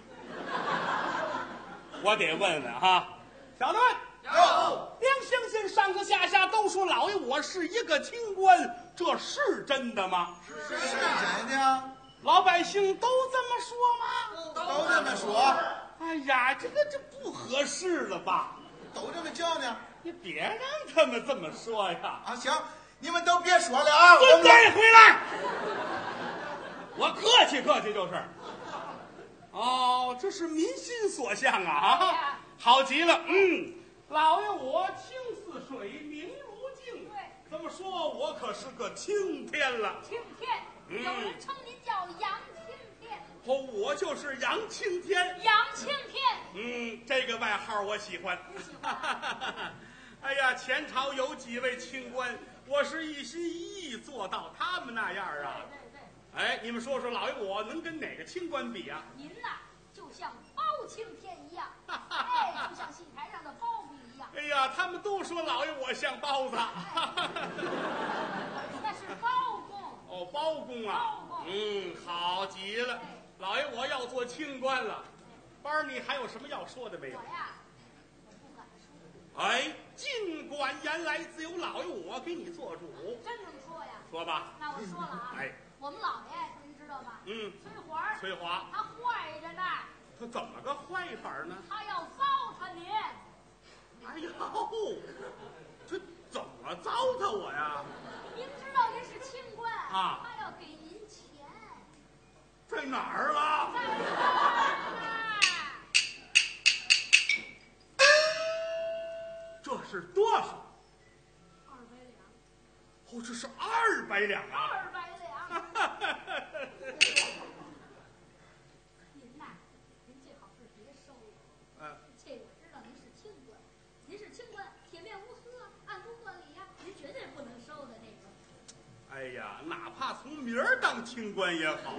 我得问问哈，小的们，良乡县上上下下都说老爷我是一个清官，这是真的吗？ 是真的， 老百姓都这么说吗？ 都这么说， 哎呀，这不合适了吧？ 都这么叫呢。 你别让他们这么说呀！ 啊，行，你们都别说了啊！ 蹲再回来，我客气就是。哦，这是民心所向啊！好极了，老爷我清似水，明如镜。 对， 这么说，我可是个青天了。 青天，有人称您叫杨青天。 哦，我就是杨青天。 杨青天， 这个外号我喜欢。 你喜欢？ 哎呀，前朝有几位清官，我是一心一意做到他们那样啊。 对， 哎，你们说说，老爷我能跟哪个清官比啊？ 您呐，就像包青天一样，哎，就像戏台上的包公一样。 哎呀，他们都说老爷我像包子。 公啊。好极了，老爷我要做清官了。班儿，你还有什么要说的没有？ 我呀，我不敢说。 哎，尽管言来，自有老爷我给你做主。 真这么说呀？ 说吧。 那我说了啊。 哎， 我们老爷您知道吧？ 翠华， 他坏着呢。 他怎么个坏法呢？ 他要糟蹋您。 哎呦，这怎么糟蹋我呀？ 您知道您是清官啊， 他要给您钱。 在哪儿了？ 在这儿呢。 这是多少 ？200两。 哦，这是200两啊 ！200两。您呐，您最好是别收了。这我知道您是清官，您是清官，铁面无私啊，按公断理呀，您绝对不能收的那种。 哎呀，哪怕从明儿当清官也好。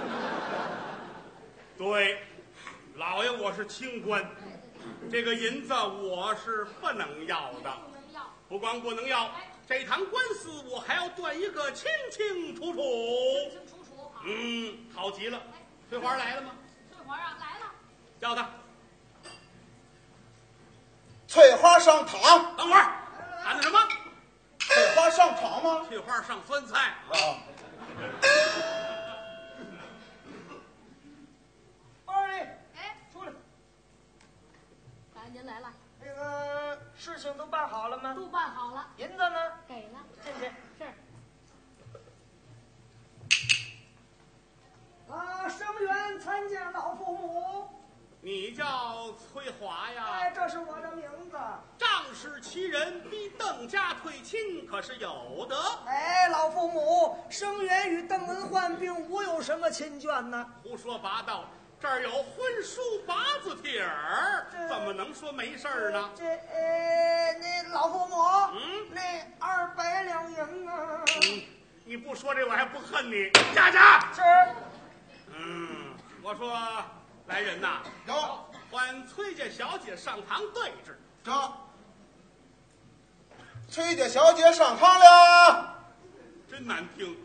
对，老爷我是清官，这个银子我是不能要的。 不能要。 不光不能要，这堂官司我还要断一个清清楚楚。 清清楚楚。 好极了。翠花来了吗？ 翠花啊，来了。 叫他。 翠花上场。 等会儿，喊的什么？ 翠花上场吗？ 翠花上酸菜啊。 二位，出来。 来，您来了。 这个事情都办好了吗？ 都办好了。 银子呢？ 给了。 进去。 是。 生源参见老父母。 你叫翠华呀？ 哎，这是我的名字。 仗势欺人，逼邓家退亲，可是有的。 哎，老父母，生源与邓文焕并无有什么亲眷呢。 胡说八道，这儿有婚书8字帖儿，怎么能说没事儿呢？ 那老父母，那200两银啊。 你不说这我还不恨你。家家是。 我说来人呐， 有， 唤崔家小姐上堂对质。 这崔家小姐上堂了。 真难听。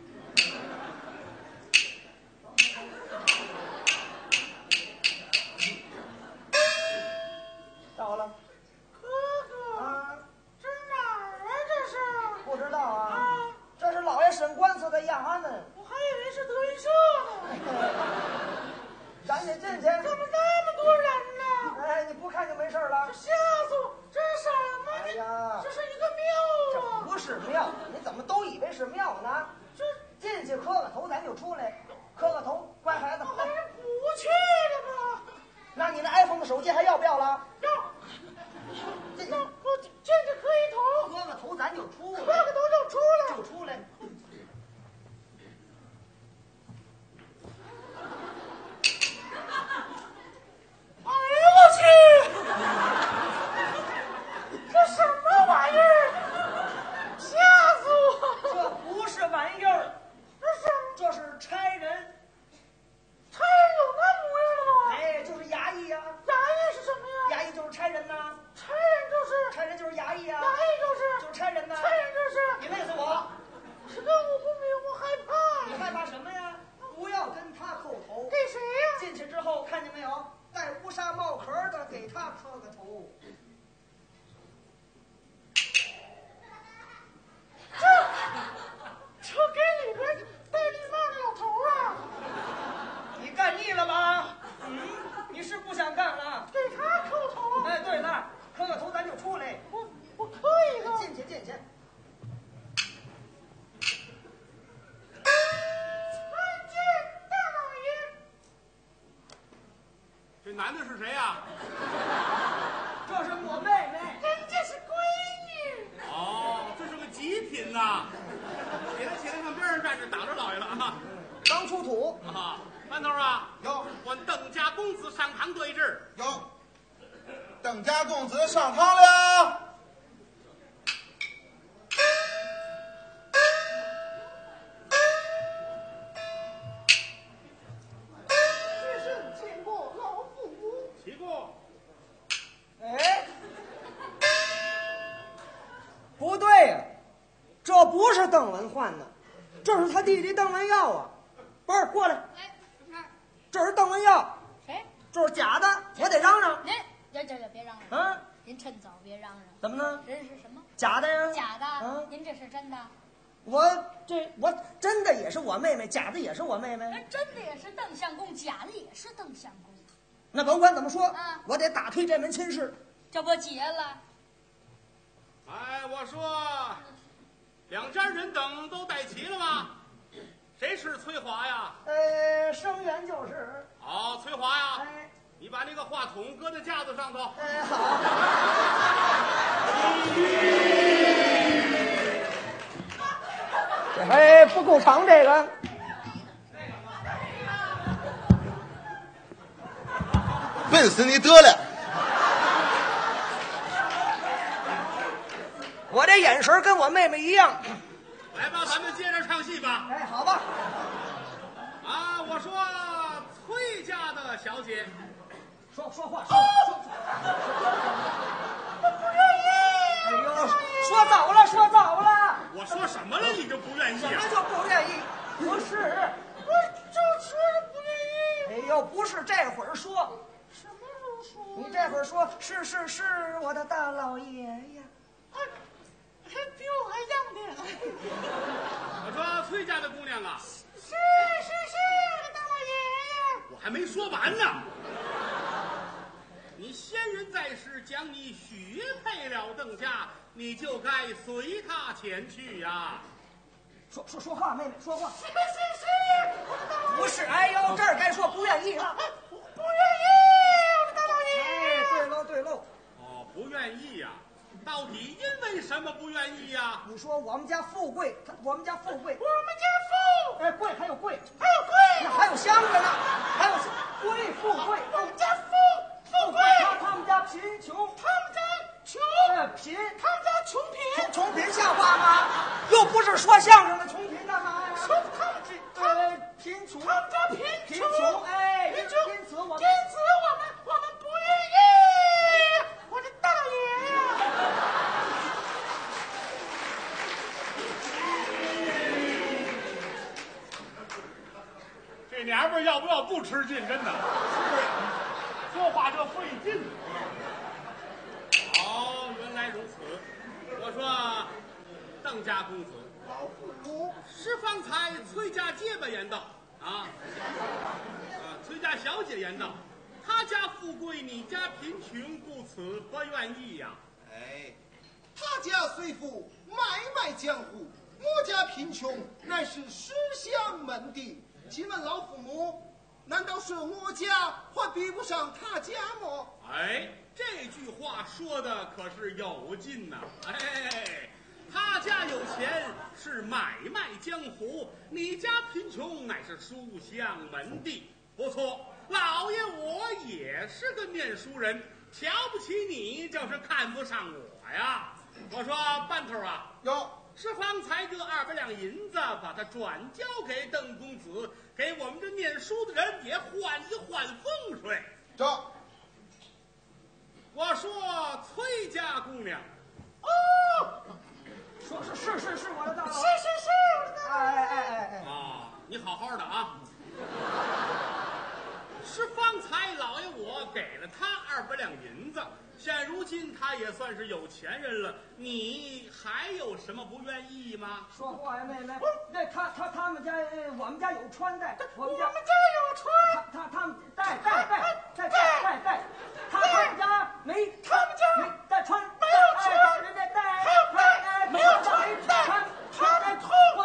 到了。 哥哥，这哪儿啊？这是？ 不知道啊。这是老爷审官司的衙门。 我还以为是德云社呢。 赶紧进去。 怎么那么多人呢？ 哎，你不看就没事了。 这吓死我！这是什么？ 哎呀， 这是一个庙啊！ 这不是庙，你怎么都以为是庙呢？ 这进去磕个头，咱就出来。磕个头，乖孩子。 还是不去了吧？ 那你那 iPhone 的手机还要不要了？ 要。那我进去磕一头。 磕个头，咱就出来。 磕个头就出来。 就出来。 哎呦我去！这什么玩意儿？吓死我！ 这不是玩意儿，这是差人。 差人有那模样的吗？ 哎，就是衙役呀。 衙役是什么呀？ 衙役就是差人呐。 差人就是衙役呀。 衙役就是差人呐。 差人就是你累死我！ 这个我不明，我害怕。 你害怕什么呀？不要跟他叩头。 给谁呀？ 进去之后看见没有？戴乌纱帽壳的，给他磕个头。 这给里边戴绿帽的老头啊！ 你干腻了吧？你是不想干了？ 给他磕头。 哎，对了，磕个头咱就出来。 我磕一个。 进去。 参见大老爷。 这男的是谁呀？ 这是我妹妹。 人家是闺女。 哦，这是个极品呐！起来，上边上站着，挡着老爷了啊！ 刚出土。 班头啊， 有， 唤邓家公子上堂对质。 有，邓家公子上堂了。 只是见过老父母。 起过。 哎，不对呀，这不是邓文焕呢。 这是他弟弟邓文耀啊，不是过来， 哎，什么事儿？ 这是邓文耀， 谁？ 这是假的，我得嚷嚷。 您这别嚷嚷啊， 您趁早别嚷嚷。 怎么呢？ 这是什么？ 假的呀？ 假的。 啊， 您这是真的？ 我真的也是我妹妹，假的也是我妹妹。 那真的也是邓相公，假的也是邓相公。 那甭管怎么说， 啊， 我得打退这门亲事。 这不结了？ 哎，我说，两家人等都带齐了吗？谁是翠华呀？ 生源就是。 哦，翠华呀。 哎， 你把那个话筒搁在架子上头。 哎，好。这还不够长，这个。 笨死你得了！ 我这眼神跟我妹妹一样。 来吧，咱们接着唱戏吧。 哎，好吧。 啊，我说崔家的小姐， 说话， 我不愿意。 哎呦，说早了。 我说什么了？你就不愿意啊？ 什么就不愿意？不是， 我就说是不愿意。 哎呦，不是这会儿说。 什么时候说？ 你这会儿说是我的大老爷呀。 还比我还样点。 我说崔家的姑娘啊， 是我的大老爷爷。 我还没说完呢。你先人在世，将你许配了邓家，你就该随他前去呀。 说话，妹妹说话。 是，我的大老爷爷。 不是，哎呦，这儿该说不愿意了。 不愿意，我的大老爷爷。 哎，对喽。 哦，不愿意呀？到底因为什么不愿意呀？ 你说我们家富贵，我们家富，哎，贵还有贵，那还有香着呢，还有贵富贵， 我们家富贵， 他们家贫穷， 他们家穷， 贫， 他们家穷贫， 穷贫像话吗？又不是说相声的穷贫干嘛呀？ 他们贫穷， 他们家贫穷， 哎， 因此我们不愿意，我的大老爷爷。 这娘们要不要不吃劲？真的，说话就费劲。哦，原来如此。我说，邓家公子， 老父母， 是方才崔家结巴言道啊，崔家小姐言道，他家富贵，你家贫穷，故此不愿意呀。 哎，他家虽富，买江湖；我家贫穷，乃是书香门第。请问老父母，难道说我家还比不上他家吗？ 哎，这句话说的可是有劲呐！哎，他家有钱是买卖江湖，你家贫穷乃是书香门第。不错，老爷我也是个念书人，瞧不起你就是看不上我呀。我说半头啊，是方才这200两银子，把它转交给邓公子，给我们这念书的人也换一换风水。 这我说崔家姑娘， 说是我的大老， 是我的大老爷爷。 哎， 啊，你好好的啊。是方才老爷我给了他200两银子，现如今他也算是有钱人了，你还有什么不愿意吗？ 说话呀，妹妹。那他们家，我们家有穿戴，我们家有穿， 他们戴，他们家没带穿， 没有穿， 人家戴， 还有戴，没有穿，他的头，我，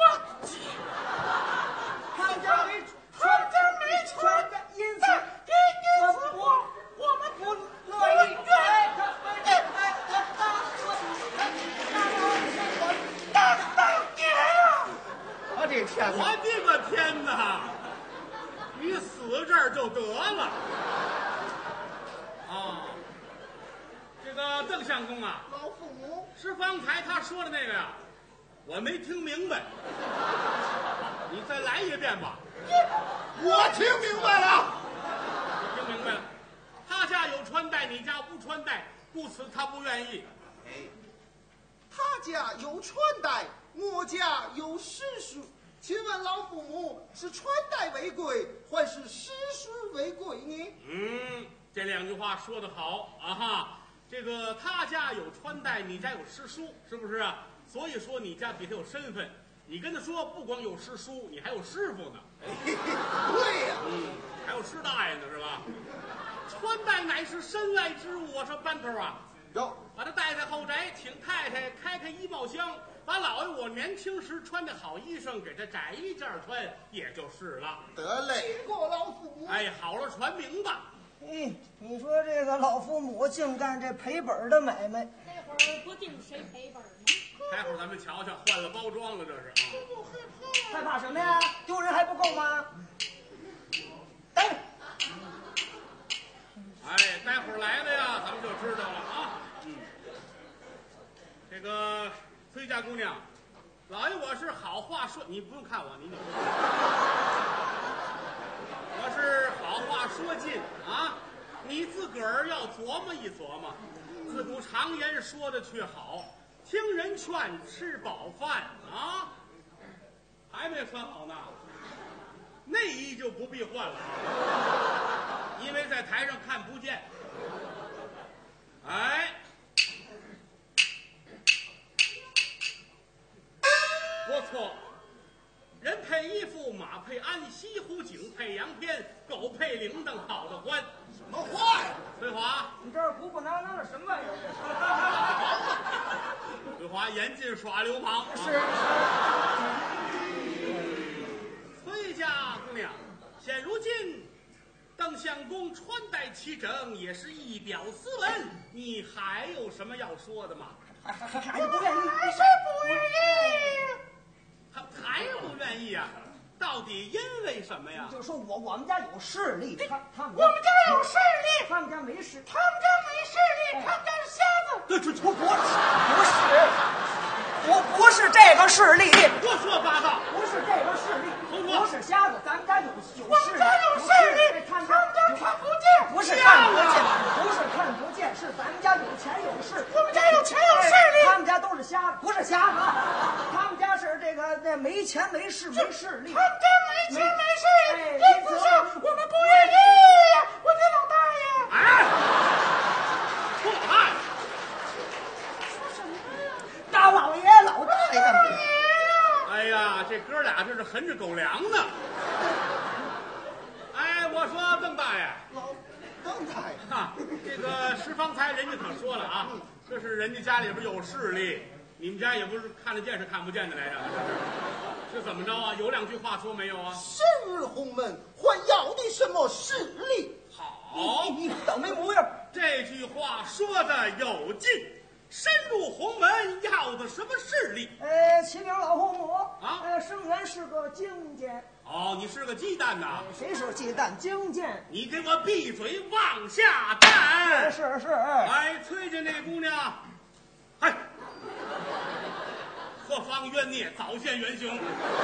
他们家没穿，因此我们不乐意。我的天哪！ 我的个天哪！你死这儿就得了。啊，这个邓相公啊， 老父母， 是方才他说的那个呀，我没听明白，你再来一遍吧。 我听明白了。 听明白了，他家有穿戴，你家无穿戴，故此他不愿意。 哎， 他家有穿戴，我家有诗书。请问老父母是穿戴为贵，还是诗书为贵呢？ 这两句话说得好啊哈！这个他家有穿戴，你家有诗书，是不是啊？所以说你家比他有身份。你跟他说，不光有诗书，你还有师傅呢。 对呀， 还有师大爷呢，是吧？穿戴乃是身外之物，我说班头啊， 有把他带在后宅，请太太开衣帽箱，把老爷我年轻时穿的好衣裳给他摘一件穿，也就是了。 得嘞，过老父母。 哎，好了，传名吧。 你说这个老父母净干这赔本的买卖， 这会儿不定谁赔本呢？ 待会儿咱们瞧瞧，换了包装了，这是啊。 害怕什么呀？丢人还不够吗？等着。 哎，待会儿来了呀，咱们就知道了啊。这个崔家姑娘，老爷我是好话说，你不用看我，你我是好话说尽啊，你自个儿要琢磨一琢磨。自古常言说的却好，听人劝，吃饱饭啊。还没穿好呢，内衣就不必换了啊，因为在台上看不见。哎，不错，人配衣服，马配鞍，西湖景配洋片，狗配铃铛，好的欢。 什么话呀？ 翠华， 你这儿鼓鼓囊囊的什么玩意儿？ 翠华严禁耍流氓。 是。 崔家姑娘，现如今邓相公穿戴齐整，也是一表斯文。你还有什么要说的吗？ 还是不愿意？ 还是不愿意。 还不愿意啊？到底因为什么呀？ 就说我们家有势力，他们我们家有势力， 他们家没势， 他们家没势力，他们家是瞎子。 对，不是这个势力， 胡说八道， 不是这个势力，不是瞎子，咱们家有势力， 我们家有势力，他们家看不见， 不是看不见，不是看不见，是咱们家有钱有势， 我们家有钱有势力， 他们家都是瞎子，不是瞎子，他们家是这个那没钱没势没势力， 他们家没钱没势力，因此上我们不愿意。我的老大爷， 哎，错案。 大老爷老大爷干嘛？ 哎呀，这哥俩这是横着狗粮呢。哎，我说邓大爷， 邓大爷哈，这个石方才人家可说了啊，这是人家家里边有势力，你们家也不是看得见是看不见的来着，是怎么着啊？有两句话说没有啊？ 深入鸿门，还要的什么势力？ 好， 你倒霉模样。 这句话说的有劲。深入鸿门要的什么势力？ 启禀老父母啊， 生源是个精简。 哦，你是个鸡蛋呐？ 谁说鸡蛋精简？ 你给我闭嘴，往下站。 是。 哎，崔家那姑娘，嗨，何方冤孽，早现原形。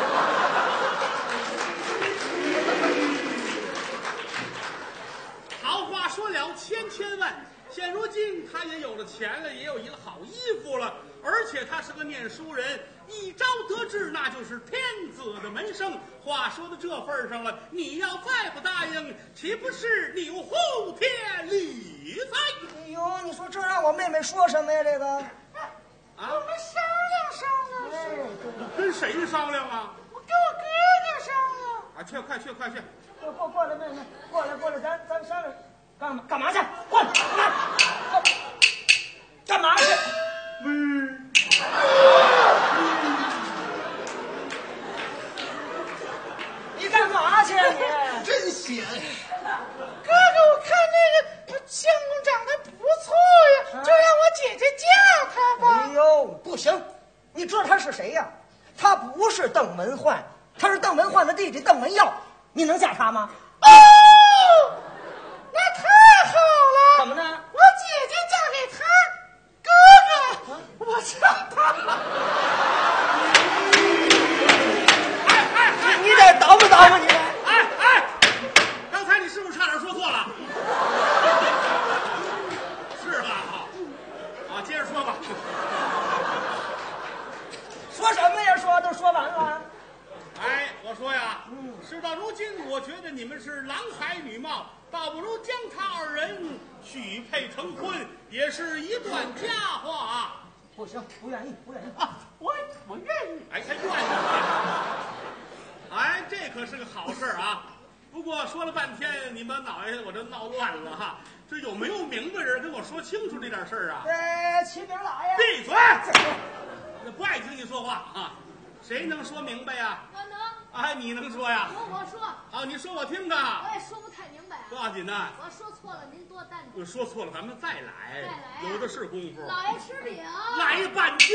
好话说了千万。现如今他也有了钱了，也有一个好衣服了，而且他是个念书人，一朝得志那就是天子的门生。话说到这份上了，你要再不答应，岂不是扭呼天理哉？ 哎呦，你说这让我妹妹说什么呀？这个啊， 我们商量。 哎， 跟谁商量啊？ 我跟我哥哥商量。 啊，快去！ 过来，妹妹，过来，咱商量。干嘛去？过来，干嘛去？你干嘛去？你真闲。 哥哥，我看那个相公长得不错呀，就让我姐姐嫁他吧。 哎呦，不行！你知道他是谁呀？他不是邓文焕，他是邓文焕的弟弟邓文耀。你能嫁他吗？ 哦，那太好了！ 怎么呢？ 我姐姐嫁给他，哥哥，我嫁他。 你得倒吧你！ 哎，刚才你是不是差点说错了？是吧？啊，接着说吧。 都说完了。 哎，我说呀，事到如今，我觉得你们是郎才女貌，倒不如将他二人许配成婚，也是一段佳话啊。 不行，不愿意，不愿意啊！我愿意。哎，他愿意。哎，这可是个好事啊。不过说了半天，你们脑袋我这闹乱了哈。这有没有明白人跟我说清楚这点事儿啊？ 启禀老爷。 闭嘴！不爱听你说话啊。谁能说明白呀？ 我能。 哎，你能说呀？ 我说。 啊，你说我听着。 我也说不太明白。 多少斤呢？ 我说错了，您多担待。 说错了，咱们再来。 再来。 有的是功夫。 老爷吃饼。 来半斤。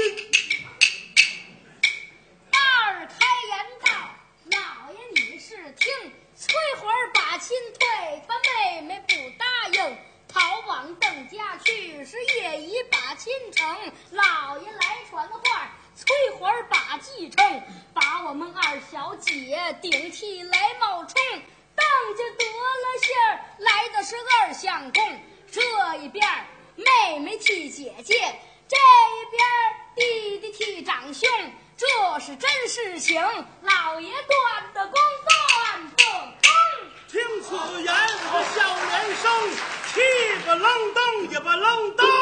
二开言道：“老爷你是听，翠花把亲退，他妹妹不答应。逃往邓家去，是夜已把亲成。老爷来传话。”翠花把继承，把我们二小姐顶替来冒充，当家得了信儿，来的是二相公。这一边妹妹替姐姐，这一边弟弟替长兄，这是真事情。老爷断的功断不通。 听此言，我笑连声，气个愣登也不愣登。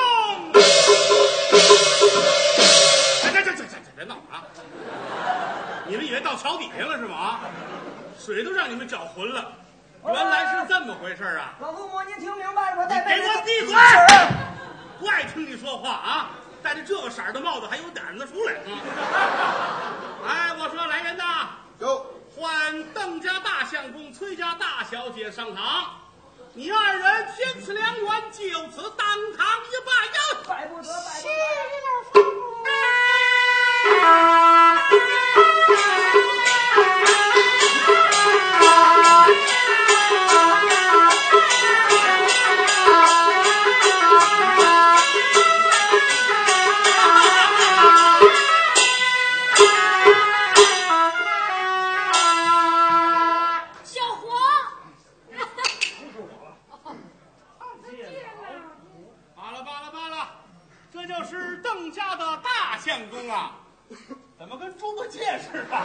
别闹啊！你们以为到桥底下了是吗？啊，水都让你们搅浑了，原来是这么回事啊！ 老父母，您听明白了？我带给我闭嘴！不爱听你说话啊！戴着这个色儿的帽子还有胆子出来啊！哎，我说来人呐， 有唤邓家大相公、崔家大小姐上堂。你二人天赐良缘，就此当堂一拜呀！ 拜不得，拜不得。 相公啊，怎么跟猪八戒似的？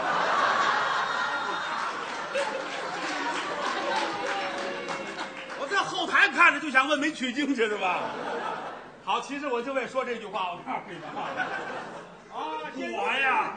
我在后台看着就想问没取经去是吧？好，其实我就为说这句话，我告诉你们啊，我呀，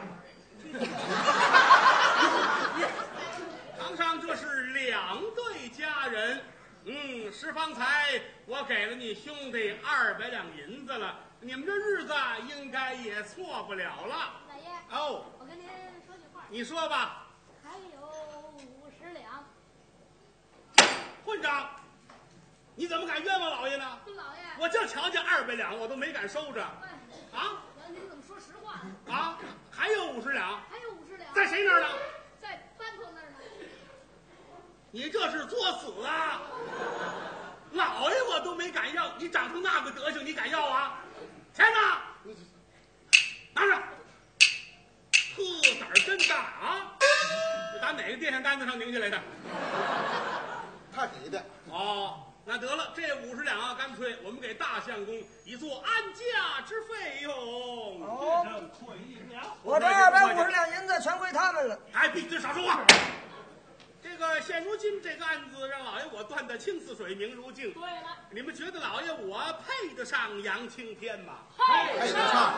堂上这是两对佳人，是方才我给了你兄弟200两银子了。你们这日子应该也错不了了。 老爷， 哦， 我跟您说句话。 你说吧。 还有50两。 混账！你怎么敢冤枉老爷呢？ 老爷， 我就瞧见200两，我都没敢收着。 哎， 啊？ 您怎么说实话？ 啊？还有50两？ 还有50两。 在谁那儿呢？ 在班头那儿呢。 你这是作死啊！老爷我都没敢要，你长成那个德行，你敢要啊？钱呢？拿着。呵，胆儿真大啊！这打哪个电线杆子上拧下来的？ 他给的。 哦，那得了，这50两啊，干脆我们给大相公以做安家之费用。 哦， 真亏了！ 我这250两银子全归他们了。 哎，闭嘴，少说话。这个现如今这个案子让老爷我断得清似水，明如镜。 对了， 你们觉得老爷我配得上杨青天吗？ 配得上。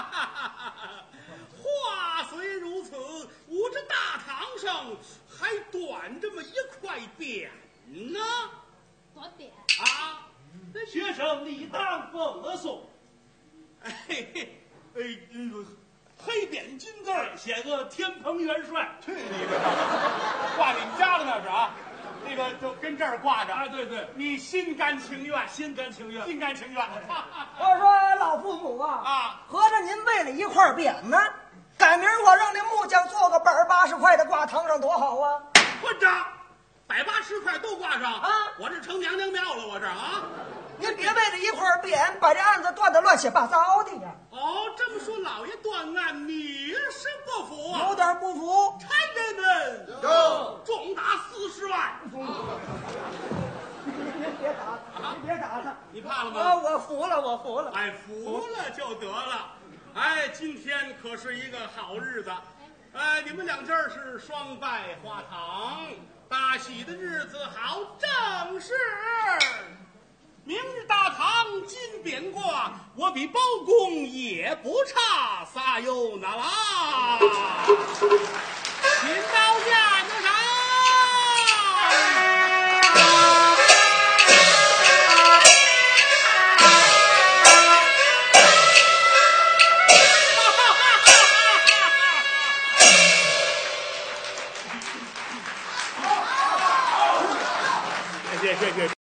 话虽如此，我这大堂上还短这么一块匾呢。 短匾啊， 那学生理当奉送。 哎，黑匾金字儿写个天蓬元帅。 去你的！挂你们家的那是啊，那个就跟这儿挂着啊，对对， 你心甘情愿， 心甘情愿， 心甘情愿。 我说老父母啊，合着您为了一块匾呢，改明儿我让那木匠做个180块的挂堂上多好啊！ 混账，180块都挂上啊！ 我这成娘娘庙了，我这啊！ 您别为了一块匾把这案子断得乱七八糟的呀！ 哦，这么说老爷断案，你是不服啊？ 有点不服。 差人们有重达40万。 您别打了，您别打了， 你怕了吗？ 啊，我服了，我服了。 哎，服了就得了。哎，今天可是一个好日子。 你们两家是双拜花堂，大喜的日子好正是。明日大堂金匾挂，我比包公也不差撒哟那拉。请到家子上。谢谢。